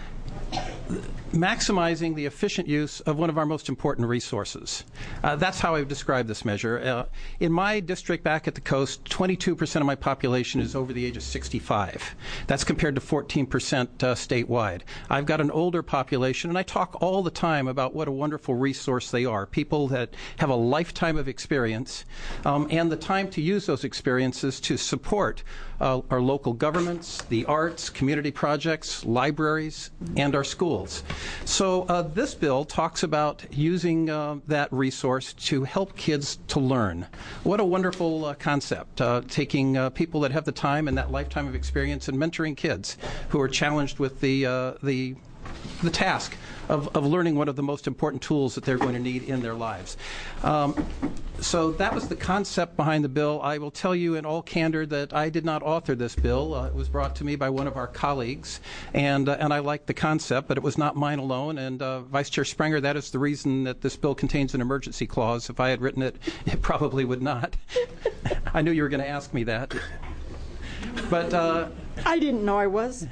I: maximizing the efficient use of one of our most important resources. Uh, that's how I would describe this measure. Uh, in my district back at the coast, twenty-two percent of my population is over the age of sixty-five. That's compared to fourteen percent uh, statewide. I've got an older population, and I talk all the time about what a wonderful resource they are, people that have a lifetime of experience um, and the time to use those experiences to support uh, our local governments, the arts, community projects, libraries, and our schools. So uh, this bill talks about using uh, that resource to help kids to learn. What a wonderful uh, concept, uh, taking uh, people that have the time and that lifetime of experience and mentoring kids who are challenged with the uh, the the task of, of learning one of the most important tools that they're going to need in their lives. Um, so that was the concept behind the bill. I will tell you in all candor that I did not author this bill. Uh, it was brought to me by one of our colleagues, and uh, and I liked the concept, but it was not mine alone. And uh, Vice Chair Springer, that is the reason that this bill contains an emergency clause. If I had written it, it probably would not. I knew you were going to ask me that. But uh,
B: I didn't know I was.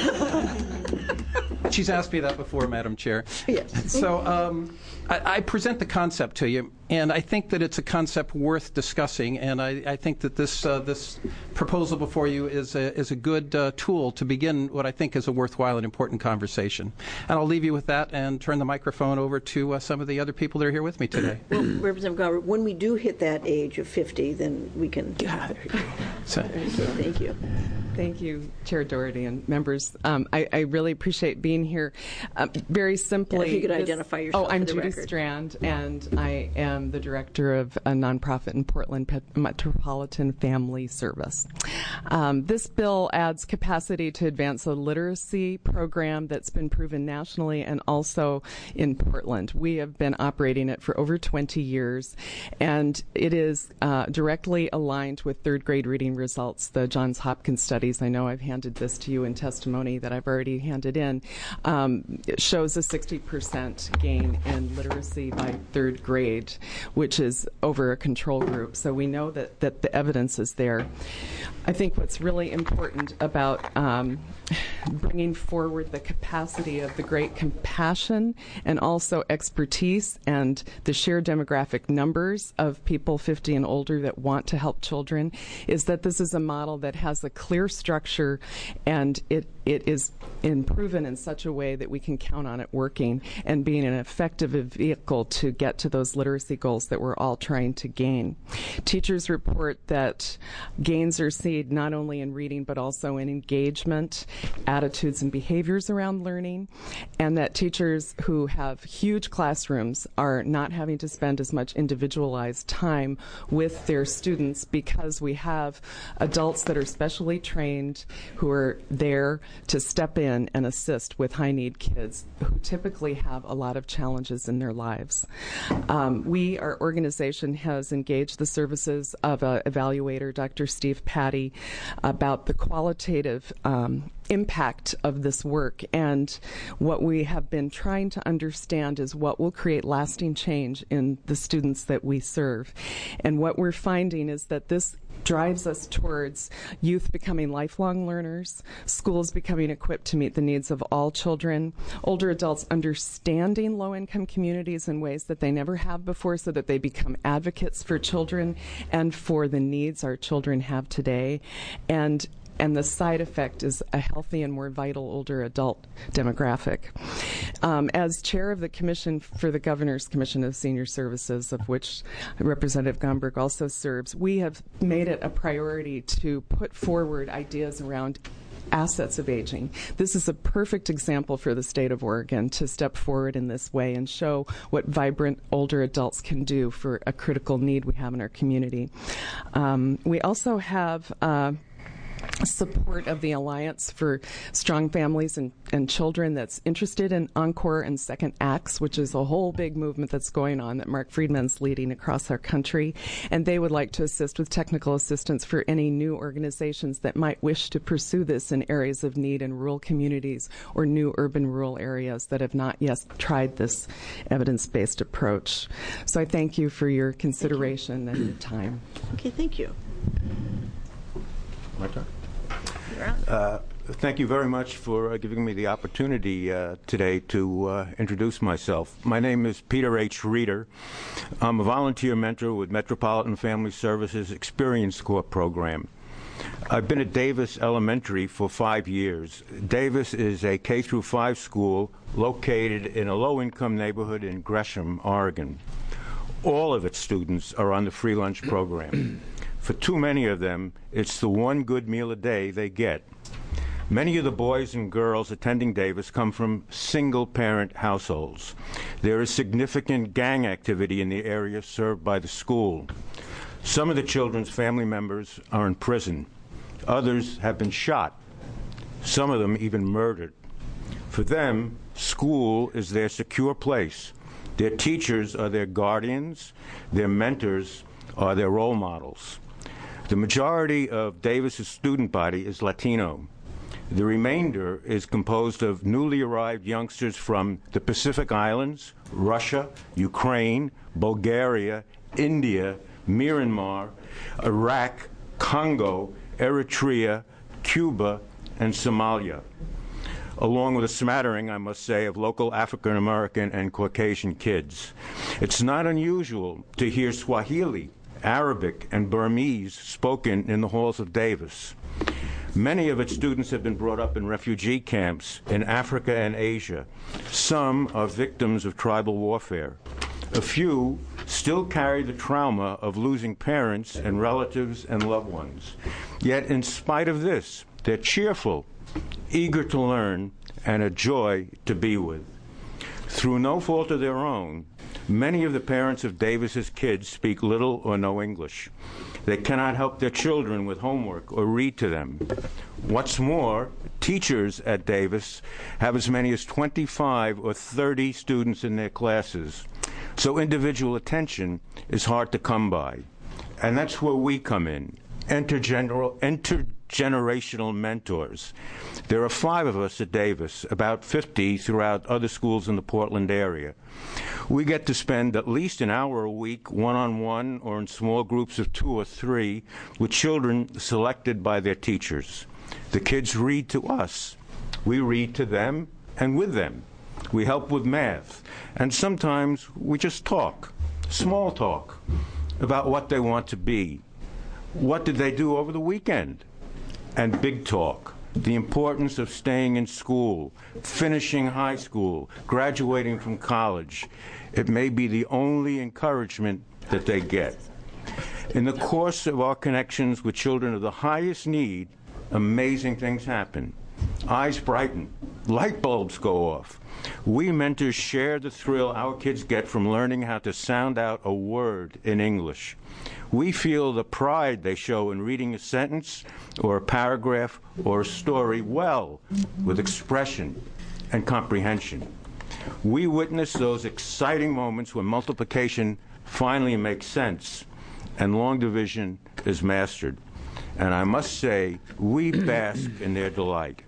I: She's asked me that before, Madam Chair.
B: Yes.
I: So um, I, I present the concept to you, and I think that it's a concept worth discussing, and I, I think that this uh, this proposal before you is a, is a good uh, tool to begin what I think is a worthwhile and important conversation. And I'll leave you with that and turn the microphone over to uh, some of the other people that are here with me today.
B: Well, Representative Gomberg, when we do hit that age of fifty, then we can... Yeah.
I: So,
B: thank you.
V: Thank you, Chair Doherty and members. Um, I, I really appreciate being here. Um, very simply,
B: yeah, if you could
V: this,
B: identify yourself.
V: Oh, I'm
B: for the
V: Judy
B: record.
V: Strand, and I am the director of a nonprofit in Portland, Pet- Metropolitan Family Service. Um, this bill adds capacity to advance a literacy program that's been proven nationally and also in Portland. We have been operating it for over twenty years, and it is uh, directly aligned with third grade reading results. The Johns Hopkins studies, I know I've handed this to you in testimony that I've already handed in, um, it shows a sixty percent gain in literacy by third grade, which is over a control group. So we know that, that the evidence is there. I think what's really important about um, bringing forward the capacity of the great compassion and also expertise and the sheer demographic numbers of people fifty and older that want to help children is that this is a model that has a clear structure, and it it is in proven in such a way that we can count on it working and being an effective vehicle to get to those literacy goals that we're all trying to gain. Teachers report that gains are seen not only in reading but also in engagement, attitudes and behaviors around learning, and that teachers who have huge classrooms are not having to spend as much individualized time with their students because we have adults that are specially trained who are there to step in and assist with high-need kids who typically have a lot of challenges in their lives. Um, we, our organization, has engaged the services of an evaluator, Doctor Steve Patty, about the qualitative um, impact of this work. And what we have been trying to understand is what will create lasting change in the students that we serve. And what we're finding is that this drives us towards youth becoming lifelong learners, schools becoming equipped to meet the needs of all children, older adults understanding low-income communities in ways that they never have before so that they become advocates for children and for the needs our children have today, and and the side effect is a healthy and more vital older adult demographic. Um, as chair of the Commission for the Governor's Commission of Senior Services, of which Representative Gomberg also serves, we have made it a priority to put forward ideas around assets of aging. This is a perfect example for the state of Oregon to step forward in this way and show what vibrant older adults can do for a critical need we have in our community. Um, we also have uh, support of the Alliance for Strong Families and, and Children that's interested in Encore and Second Acts, which is a whole big movement that's going on that Mark Friedman's leading across our country. And they would like to assist with technical assistance for any new organizations that might wish to pursue this in areas of need in rural communities or new urban rural areas that have not yet tried this evidence-based approach. So I thank you for your consideration and your time.
B: Okay, thank you.
G: My turn. Uh, thank you very much for uh, giving me the opportunity uh, today to uh, introduce myself. My name is Peter H. Reeder. I'm a volunteer mentor with Metropolitan Family Services Experience Corps program. I've been at Davis Elementary for five years. Davis is a K through five school located in a low-income neighborhood in Gresham, Oregon. All of its students are on the free lunch program. For too many of them, it's the one good meal a day they get. Many of the boys and girls attending Davis come from single-parent households. There is significant gang activity in the area served by the school. Some of the children's family members are in prison. Others have been shot. Some of them even murdered. For them, school is their secure place. Their teachers are their guardians. Their mentors are their role models. The majority of Davis's student body is Latino. The remainder is composed of newly arrived youngsters from the Pacific Islands, Russia, Ukraine, Bulgaria, India, Myanmar, Iraq, Congo, Eritrea, Cuba, and Somalia, along with a smattering, I must say, of local African American and Caucasian kids. It's not unusual to hear Swahili, Arabic, and Burmese spoken in the halls of Davis. Many of its students have been brought up in refugee camps in Africa and Asia. Some are victims of tribal warfare. A few still carry the trauma of losing parents and relatives and loved ones. Yet, in spite of this, they're cheerful, eager to learn, and a joy to be with. Through no fault of their own, many of the parents of Davis's kids speak little or no English. They cannot help their children with homework or read to them. What's more, teachers at Davis have as many as twenty-five or thirty students in their classes, so individual attention is hard to come by. And that's where we come in, intergeneral, intergenerational mentors. There are five of us at Davis, about fifty throughout other schools in the Portland area. We get to spend at least an hour a week, one-on-one or in small groups of two or three, with children selected by their teachers. The kids read to us. We read to them and with them. We help with math. And sometimes we just talk, small talk, about what they want to be. What did they do over the weekend? And big talk. The importance of staying in school, finishing high school, graduating from college. It may be the only encouragement that they get. In the course of our connections with children of the highest need, amazing things happen. Eyes brighten, light bulbs go off. We mentors share the thrill our kids get from learning how to sound out a word in English. We feel the pride they show in reading a sentence or a paragraph or a story well, with expression and comprehension. We witness those exciting moments when multiplication finally makes sense and long division is mastered. And I must say, we bask in their delight.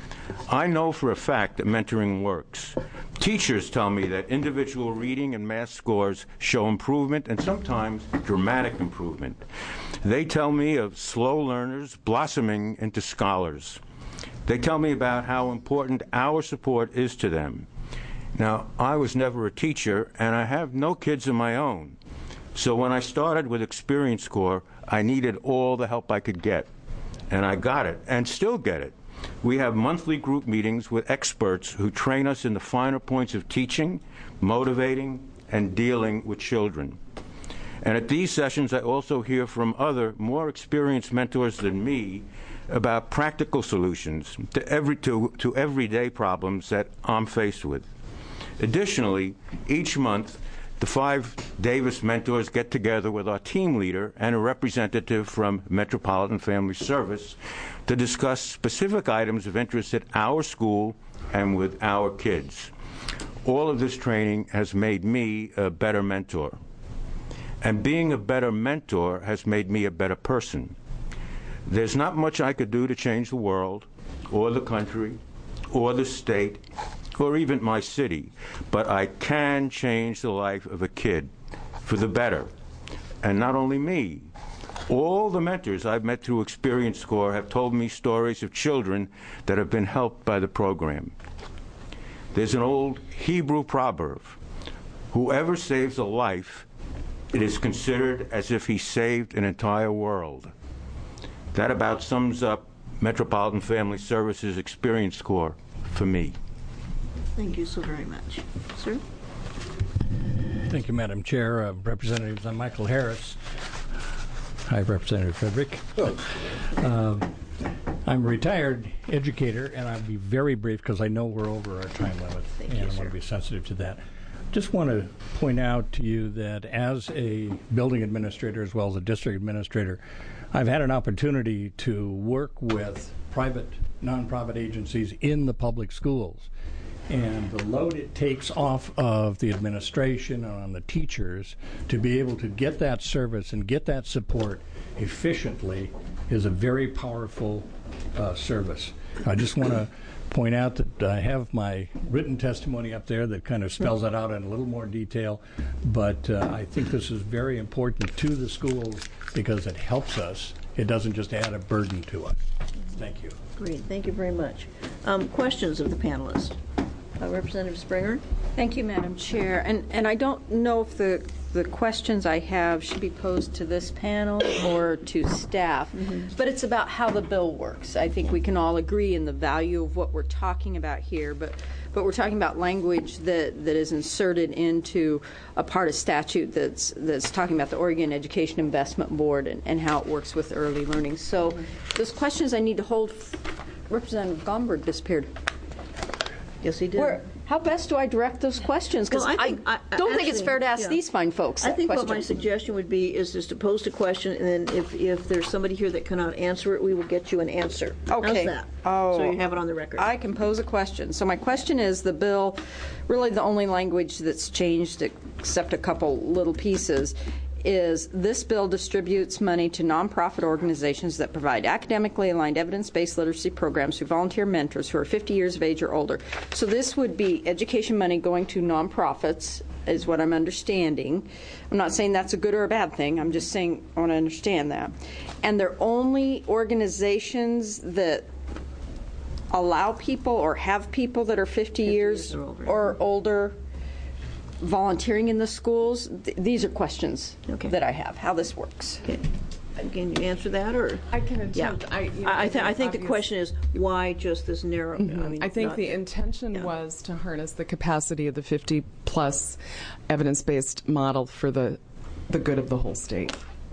G: I know for a fact that mentoring works. Teachers tell me that individual reading and math scores show improvement and sometimes dramatic improvement. They tell me of slow learners blossoming into scholars. They tell me about how important our support is to them. Now, I was never a teacher, and I have no kids of my own. So when I started with Experience Corps, I needed all the help I could get. And I got it, and still get it. We have monthly group meetings with experts who train us in the finer points of teaching, motivating, and dealing with children. And at these sessions, I also hear from other, more experienced mentors than me about practical solutions to, every, to, to everyday problems that I'm faced with. Additionally, each month, the five Davis mentors get together with our team leader and a representative from Metropolitan Family Service to discuss specific items of interest at our school and with our kids. All of this training has made me a better mentor. And being a better mentor has made me a better person. There's not much I could do to change the world, or the country, or the state, or even my city, but I can change the life of a kid for the better. And not only me. All the mentors I've met through Experience Corps have told me stories of children that have been helped by the program. There's an old Hebrew proverb, whoever saves a life, it is considered as if he saved an entire world. That about sums up Metropolitan Family Services Experience Corps for me.
B: Thank you so very much. Sir?
J: Thank you, Madam Chair. Uh, Representatives, I'm Michael Harris. Hi, Representative Frederick. Uh, I'm a retired educator, and I'll be very brief because I know we're over our time limit,
B: Thank
J: and
B: you,
J: I
B: sir.
J: want to be sensitive to that. Just want to point out to you that as a building administrator as well as a district administrator, I've had an opportunity to work with private, nonprofit agencies in the public schools. And the load it takes off of the administration and on the teachers to be able to get that service and get that support efficiently is a very powerful uh, service. I just want to point out that I have my written testimony up there that kind of spells it out in a little more detail, but uh, I think this is very important to the schools because it helps us. It doesn't just add a burden to us. Thank you.
B: Great. Thank you very much. Um, questions of the panelists? Uh, Representative Springer?
N: Thank you, Madam Chair. And and I don't know if the the questions I have should be posed to this panel or to staff, mm-hmm. but it's about how the bill works. I think we can all agree in the value of what we're talking about here, but but we're talking about language that, that is inserted into a part of statute that's that's talking about the Oregon Education Investment Board and, and how it works with early learning. So mm-hmm. those questions I need to hold. Representative Gomberg disappeared.
B: Yes, he did.
N: Where, how best do I direct those questions? Because
B: well, I,
N: I,
B: think, I,
N: I don't
B: actually,
N: think it's fair to ask
B: yeah.
N: these fine folks
B: I
N: that
B: think
N: question.
B: what my suggestion would be is just to post a question, and then if, if there's somebody here that cannot answer it, we will get you an answer.
N: Okay.
B: How's that?
N: Oh,
B: so you have it on the record.
N: I can pose a question. So my question is, the bill, really the only language that's changed, except a couple little pieces, is this bill distributes money to nonprofit organizations that provide academically aligned evidence-based literacy programs through volunteer mentors who are fifty years of age or older. So this would be education money going to nonprofits, is what I'm understanding. I'm not saying that's a good or a bad thing. I'm just saying I want to understand that. And they're only organizations that allow people or have people that are fifty, fifty years, years or older, or older volunteering in the schools. Th- these are questions okay. that I have, how this works.
B: Okay. Can you answer that, or
V: I can attempt.
B: Yeah.
V: I, you know,
B: I, I, th- I think
V: obvious.
B: the question is why just this narrow?
V: Mm-hmm.
B: I, mean,
V: I think
B: not,
V: the intention
B: yeah.
V: was to harness the capacity of the fifty plus evidence-based model for the the good of the whole state.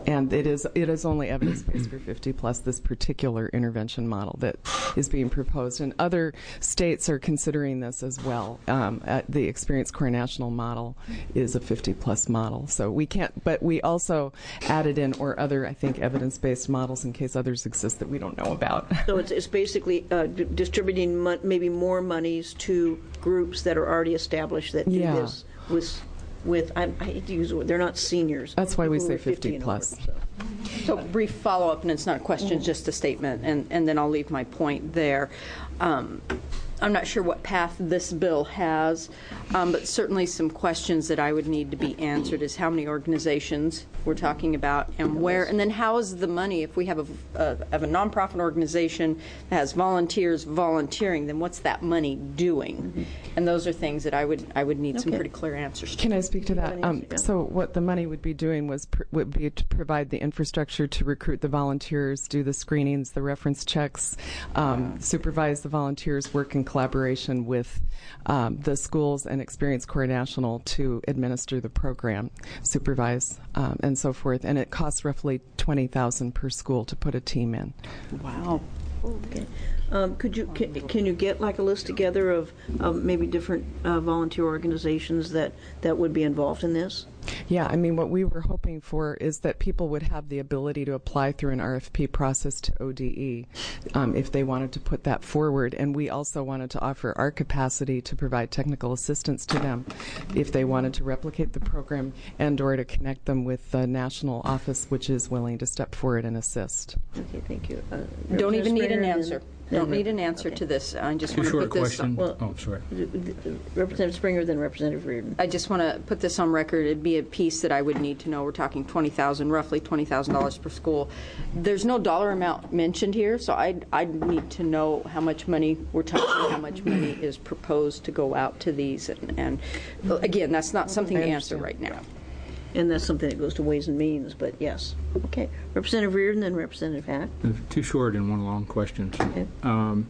V: and it is it is only evidence-based for fifty plus, this particular intervention model that is being proposed. And other states are considering this as well. Um, at the Experience Core National model is a fifty plus model. So we can't, but we also added in, or other, I think, evidence-based models in case others exist that we don't know about.
B: So it's, it's basically uh, d- distributing mo- maybe more monies to groups that are already established that do
V: Yeah.
B: this with, with I, I hate to use the word, they're not seniors.
V: That's why we
B: People
V: say
B: who are fifty
V: fifty
B: and
V: plus.
B: over, so.
N: So brief follow-up, and it's not a question, just a statement, and, and then I'll leave my point there. Um, I'm not sure what path this bill has, um, but certainly some questions that I would need to be answered is how many organizations we're talking about and where, and then how is the money, if we have a, a, have a nonprofit organization that has volunteers volunteering, then what's that money doing? Mm-hmm. And those are things that I would I would need some
V: Okay.
N: pretty clear answers to.
V: Can I speak to that? Um, so what the money would be doing was pr- would be to provide the infrastructure to recruit the volunteers, do the screenings, the reference checks, um, supervise the volunteers, work in collaboration with um, the schools and Experience Core National to administer the program, supervise, um, and so forth. And it costs roughly twenty thousand dollars per school to put a team in.
N: Wow.
B: Okay. Um, could you can, can you get like a list together of um, maybe different uh, volunteer organizations that, that would be involved in this?
V: Yeah, I mean, what we were hoping for is that people would have the ability to apply through an R F P process to O D E um, if they wanted to put that forward. And we also wanted to offer our capacity to provide technical assistance to them if they wanted to replicate the program and or to connect them with the national office, which is willing to step forward and assist.
B: Okay, thank you. Uh,
N: Don't even need an
B: Representative
N: answer.
B: Springer,
N: Don't
B: then-
N: need an answer
B: okay.
N: to this. I just
B: Two
N: want to
B: short
N: put this.
B: questions.
N: Well,
B: Oh,
J: sorry.
B: Representative Springer, then Representative Reardon.
N: I just want to put this on record. It'd be a piece that I would need to know. We're talking twenty thousand, roughly twenty thousand dollars per school. There's no dollar amount mentioned here, so I I need to know how much money we're talking, how much money is proposed to go out to these, and, and again, that's not something to answer right now.
B: And that's something that goes to Ways and Means, but yes. Okay. Representative Reardon, then Representative Hack.
M: Two short and one long questions. Um,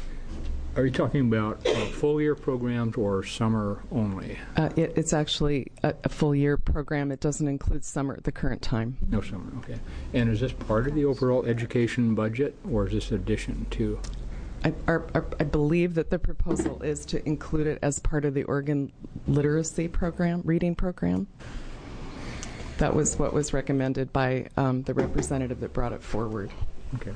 M: are you talking about uh, full year programs or summer only?
V: Uh, it, it's actually a, a full year program. It doesn't include summer at the current time.
M: No summer, okay. And is this part of the overall education budget, or is this addition to?
V: I, our, our, I believe that the proposal is to include it as part of the Oregon literacy program, reading program. That was what was recommended by um, the representative that brought it forward.
M: Okay.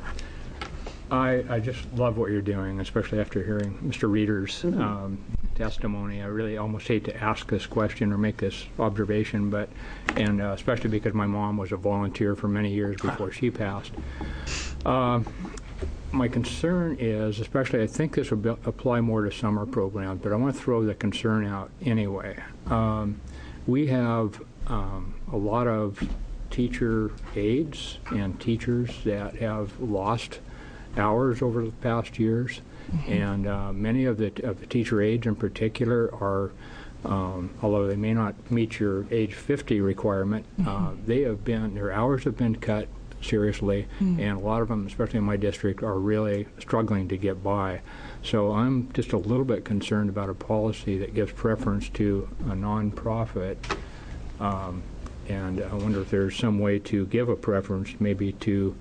M: I, I just love what you're doing, especially after hearing Mister Reeder's
V: Mm-hmm.
M: um, testimony. I really almost hate to ask this question or make this observation, but and uh, especially because my mom was a volunteer for many years before she passed. Uh, my concern is, especially I think this would be, apply more to summer programs, but I want to throw the concern out anyway. Um, we have um, a lot of teacher aides and teachers that have lost hours over the past years, mm-hmm. and uh, many of the, of the teacher aides in particular are, um, although they may not meet your age fifty requirement, mm-hmm. uh, they have been, their hours have been cut seriously, mm-hmm. and a lot of them, especially in my district, are really struggling to get by. So I'm just a little bit concerned about a policy that gives preference to a nonprofit, um, and I wonder if there's some way to give a preference, maybe to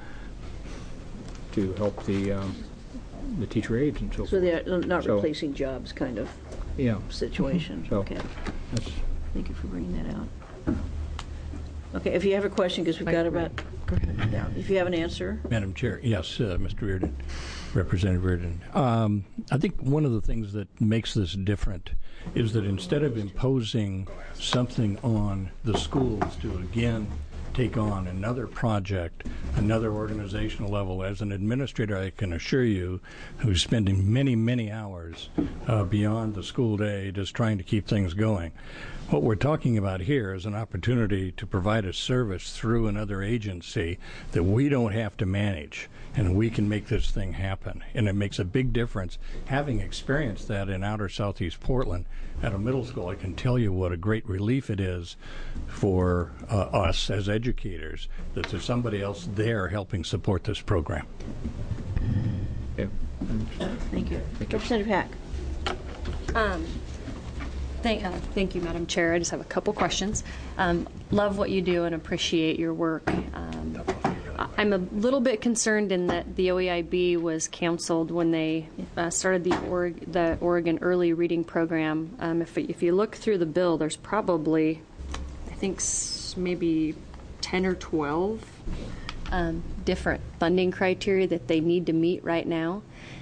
M: to help the um, the teacher aides and so forth.
B: So they're not
M: So-
B: replacing jobs kind of
M: Yeah.
B: situation.
M: So
B: Okay.
M: that's
B: Thank you for bringing that out. Okay, if you have a question, because we've got about,
V: Go ahead.
B: yeah, if you have an answer.
J: Madam Chair, yes, uh, Mister Reardon, Representative Reardon. Um, I think one of the things that makes this different is that instead of imposing something on the schools to again take on another project, another organizational level, as an administrator, I can assure you, who's spending many, many hours uh, beyond the school day just trying to keep things going. What we're talking about here is an opportunity to provide a service through another agency that we don't have to manage, and we can make this thing happen. And it makes a big difference. Having experienced that in outer southeast Portland at a middle school, I can tell you what a great relief it is for uh, us as educators that there's somebody else there helping support this program.
M: yeah.
B: Thank you. Representative Hack.
O: Um, thank, uh, thank you, Madam Chair. I just have a couple questions. Um, love what you do and appreciate your work um, I'm a little bit concerned in that the O E I B was canceled when they uh, started the, or- the Oregon Early Reading Program. Um, if, if you look through the bill, there's probably, I think, s- maybe ten or twelve um, different funding criteria that they need to meet right now.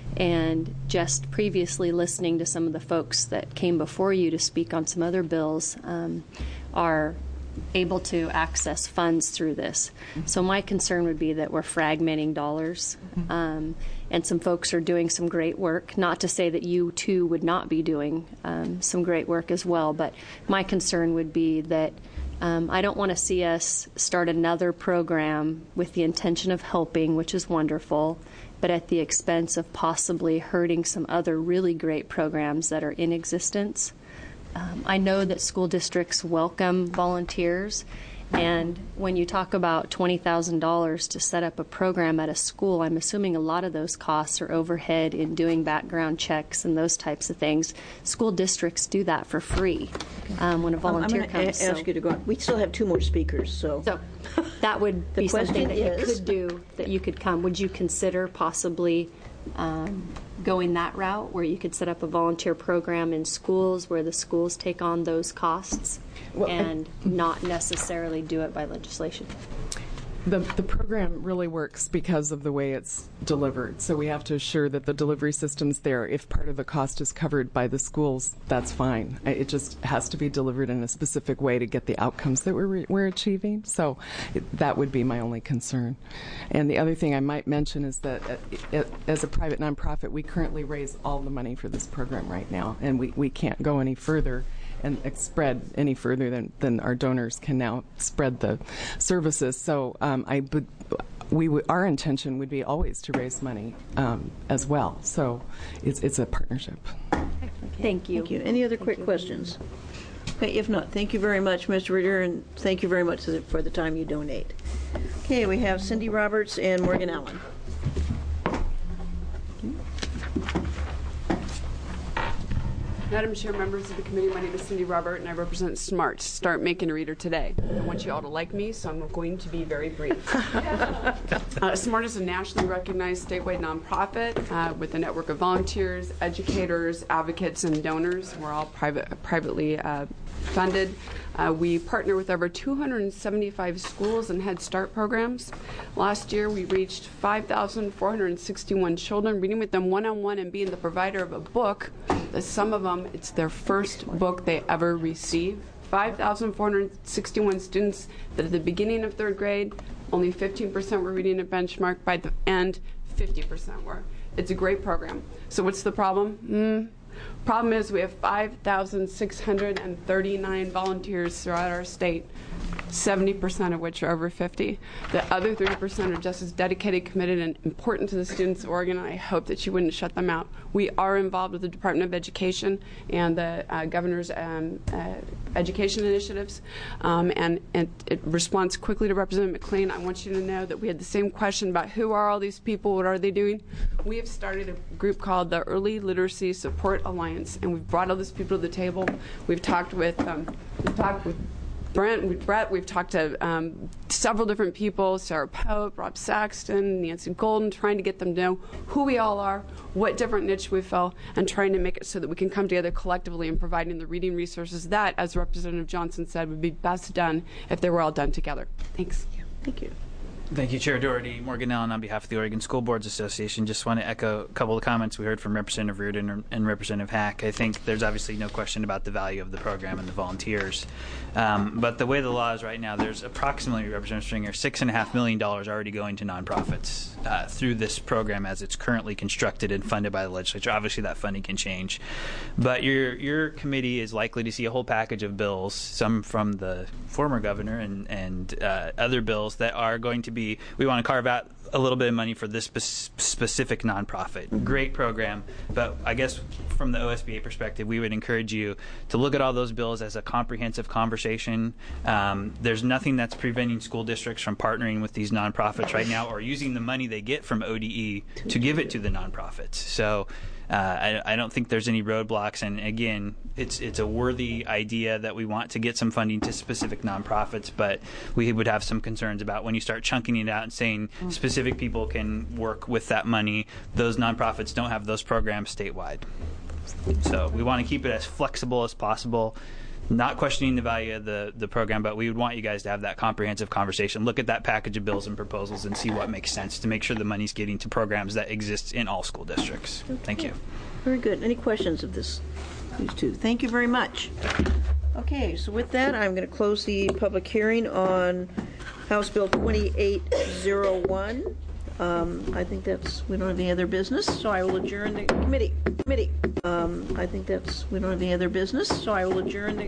O: And just previously listening to some of the folks that came before you to speak on some other bills um, are able to access funds through this. So my concern would be that we're fragmenting dollars, um, and some folks are doing some great work. Not to say that you too would not be doing um, some great work as well, but my concern would be that um, I don't want to see us start another program with the intention of helping, which is wonderful, but at the expense of possibly hurting some other really great programs that are in existence. Um, I know that school districts welcome volunteers, and when you talk about twenty thousand dollars to set up a program at a school, I'm assuming a lot of those costs are overhead in doing background checks and those types of things. School districts do that for free um, when a volunteer
B: I'm, I'm
O: comes.
B: going to ask
O: so.
B: you to go on. We still have two more speakers, so.
O: So that would
B: The
O: be something
B: question
O: that you
B: is-
O: could do, that you could come. Would you consider possibly um, going that route where you could set up a volunteer program in schools where the schools take on those costs
V: Well, I-
O: and not necessarily do it by legislation?
V: The, the program really works because of the way it's delivered. So we have to assure that the delivery system's there. If part of the cost is covered by the schools, that's fine. I- It just has to be delivered in a specific way to get the outcomes that we're, re- we're achieving. So it, that would be my only concern. And the other thing I might mention is that uh, it, as a private nonprofit, we currently raise all the money for this program right now, and we, we can't go any further and spread any further than, than our donors can now spread the services. So um, I would, we would, our intention would be always to raise money um, as well. So it's it's a partnership.
O: Thank you.
B: Thank you. Any other quick questions? Okay, if not, thank you very much, Mister Ritter, and thank you very much for the time you donate. Okay, we have Cindy Roberts and Morgan Allen.
F: Madam Chair, members of the committee, my name is Cindy Robert, and I represent SMART, Start Making a Reader Today. I want you all to like me, so I'm going to be very brief. uh, SMART is a nationally recognized statewide nonprofit uh, with a network of volunteers, educators, advocates, and donors. We're all private, privately uh, funded. Uh, we partner with over two hundred seventy-five schools and Head Start programs. Last year, we reached five thousand four hundred sixty-one children, reading with them one-on-one and being the provider of a book. That some of them, it's their first book they ever receive. five thousand four hundred sixty-one students that at the beginning of third grade, only fifteen percent were reading at benchmark. By the end, fifty percent were. It's a great program. So what's the problem? Mm. Problem is we have five thousand six hundred thirty-nine volunteers throughout our state, seventy percent of which are over fifty. The other thirty percent are just as dedicated, committed, and important to the students of Oregon, and I hope that you wouldn't shut them out. We are involved with the Department of Education and the uh, governor's um, uh, education initiatives, um, and, and it responds quickly to Representative McLean. I want you to know that we had the same question about who are all these people, what are they doing? We have started a group called the Early Literacy Support Alliance, and we've brought all these people to the table. We've talked with, um, we've talked with Brent, with Brett, we've talked to um, several different people, Sarah Pope, Rob Saxton, Nancy Golden, trying to get them to know who we all are, what different niche we fill, and trying to make it so that we can come together collectively in providing the reading resources that, as Representative Johnson said, would be best done if they were all done together. Thanks.
B: Thank you.
P: Thank you, Chair Doherty. Morgan Allen on behalf of the Oregon School Boards Association. Just want to echo a couple of comments we heard from Representative Reardon and Representative Hack. I think there's obviously no question about the value of the program and the volunteers. Um, but the way the law is right now, there's approximately, Representative Stringer, six point five million dollars already going to nonprofits uh, through this program as it's currently constructed and funded by the legislature. Obviously, that funding can change. But your your committee is likely to see a whole package of bills, some from the former governor and, and uh, other bills that are going to be, we want to carve out a little bit of money for this spe- specific nonprofit. Great program, but I guess from the O S B A perspective, we would encourage you to look at all those bills as a comprehensive conversation. Um, there's nothing that's preventing school districts from partnering with these nonprofits right now or using the money they get from O D E to give it to the nonprofits. So uh, I, I don't think there's any roadblocks. And again, it's it's a worthy idea that we want to get some funding to specific nonprofits, but we would have some concerns about when you start chunking it out and saying specific people can work with that money. Those nonprofits don't have those programs statewide. So we want to keep it as flexible as possible, not questioning the value of the, the program, but we would want you guys to have that comprehensive conversation, look at that package of bills and proposals, and see what makes sense to make sure the money's getting to programs that exist in all school districts.
B: Okay.
P: Thank you.
B: Very good. Any questions of this, these two? Thank you very much. Okay, so with that, I'm going to close the public hearing on House Bill twenty-eight oh one. Um, I think that's, we don't have any other business, so I will adjourn the committee. Committee. Um, I think that's, we don't have any other business, so I will adjourn the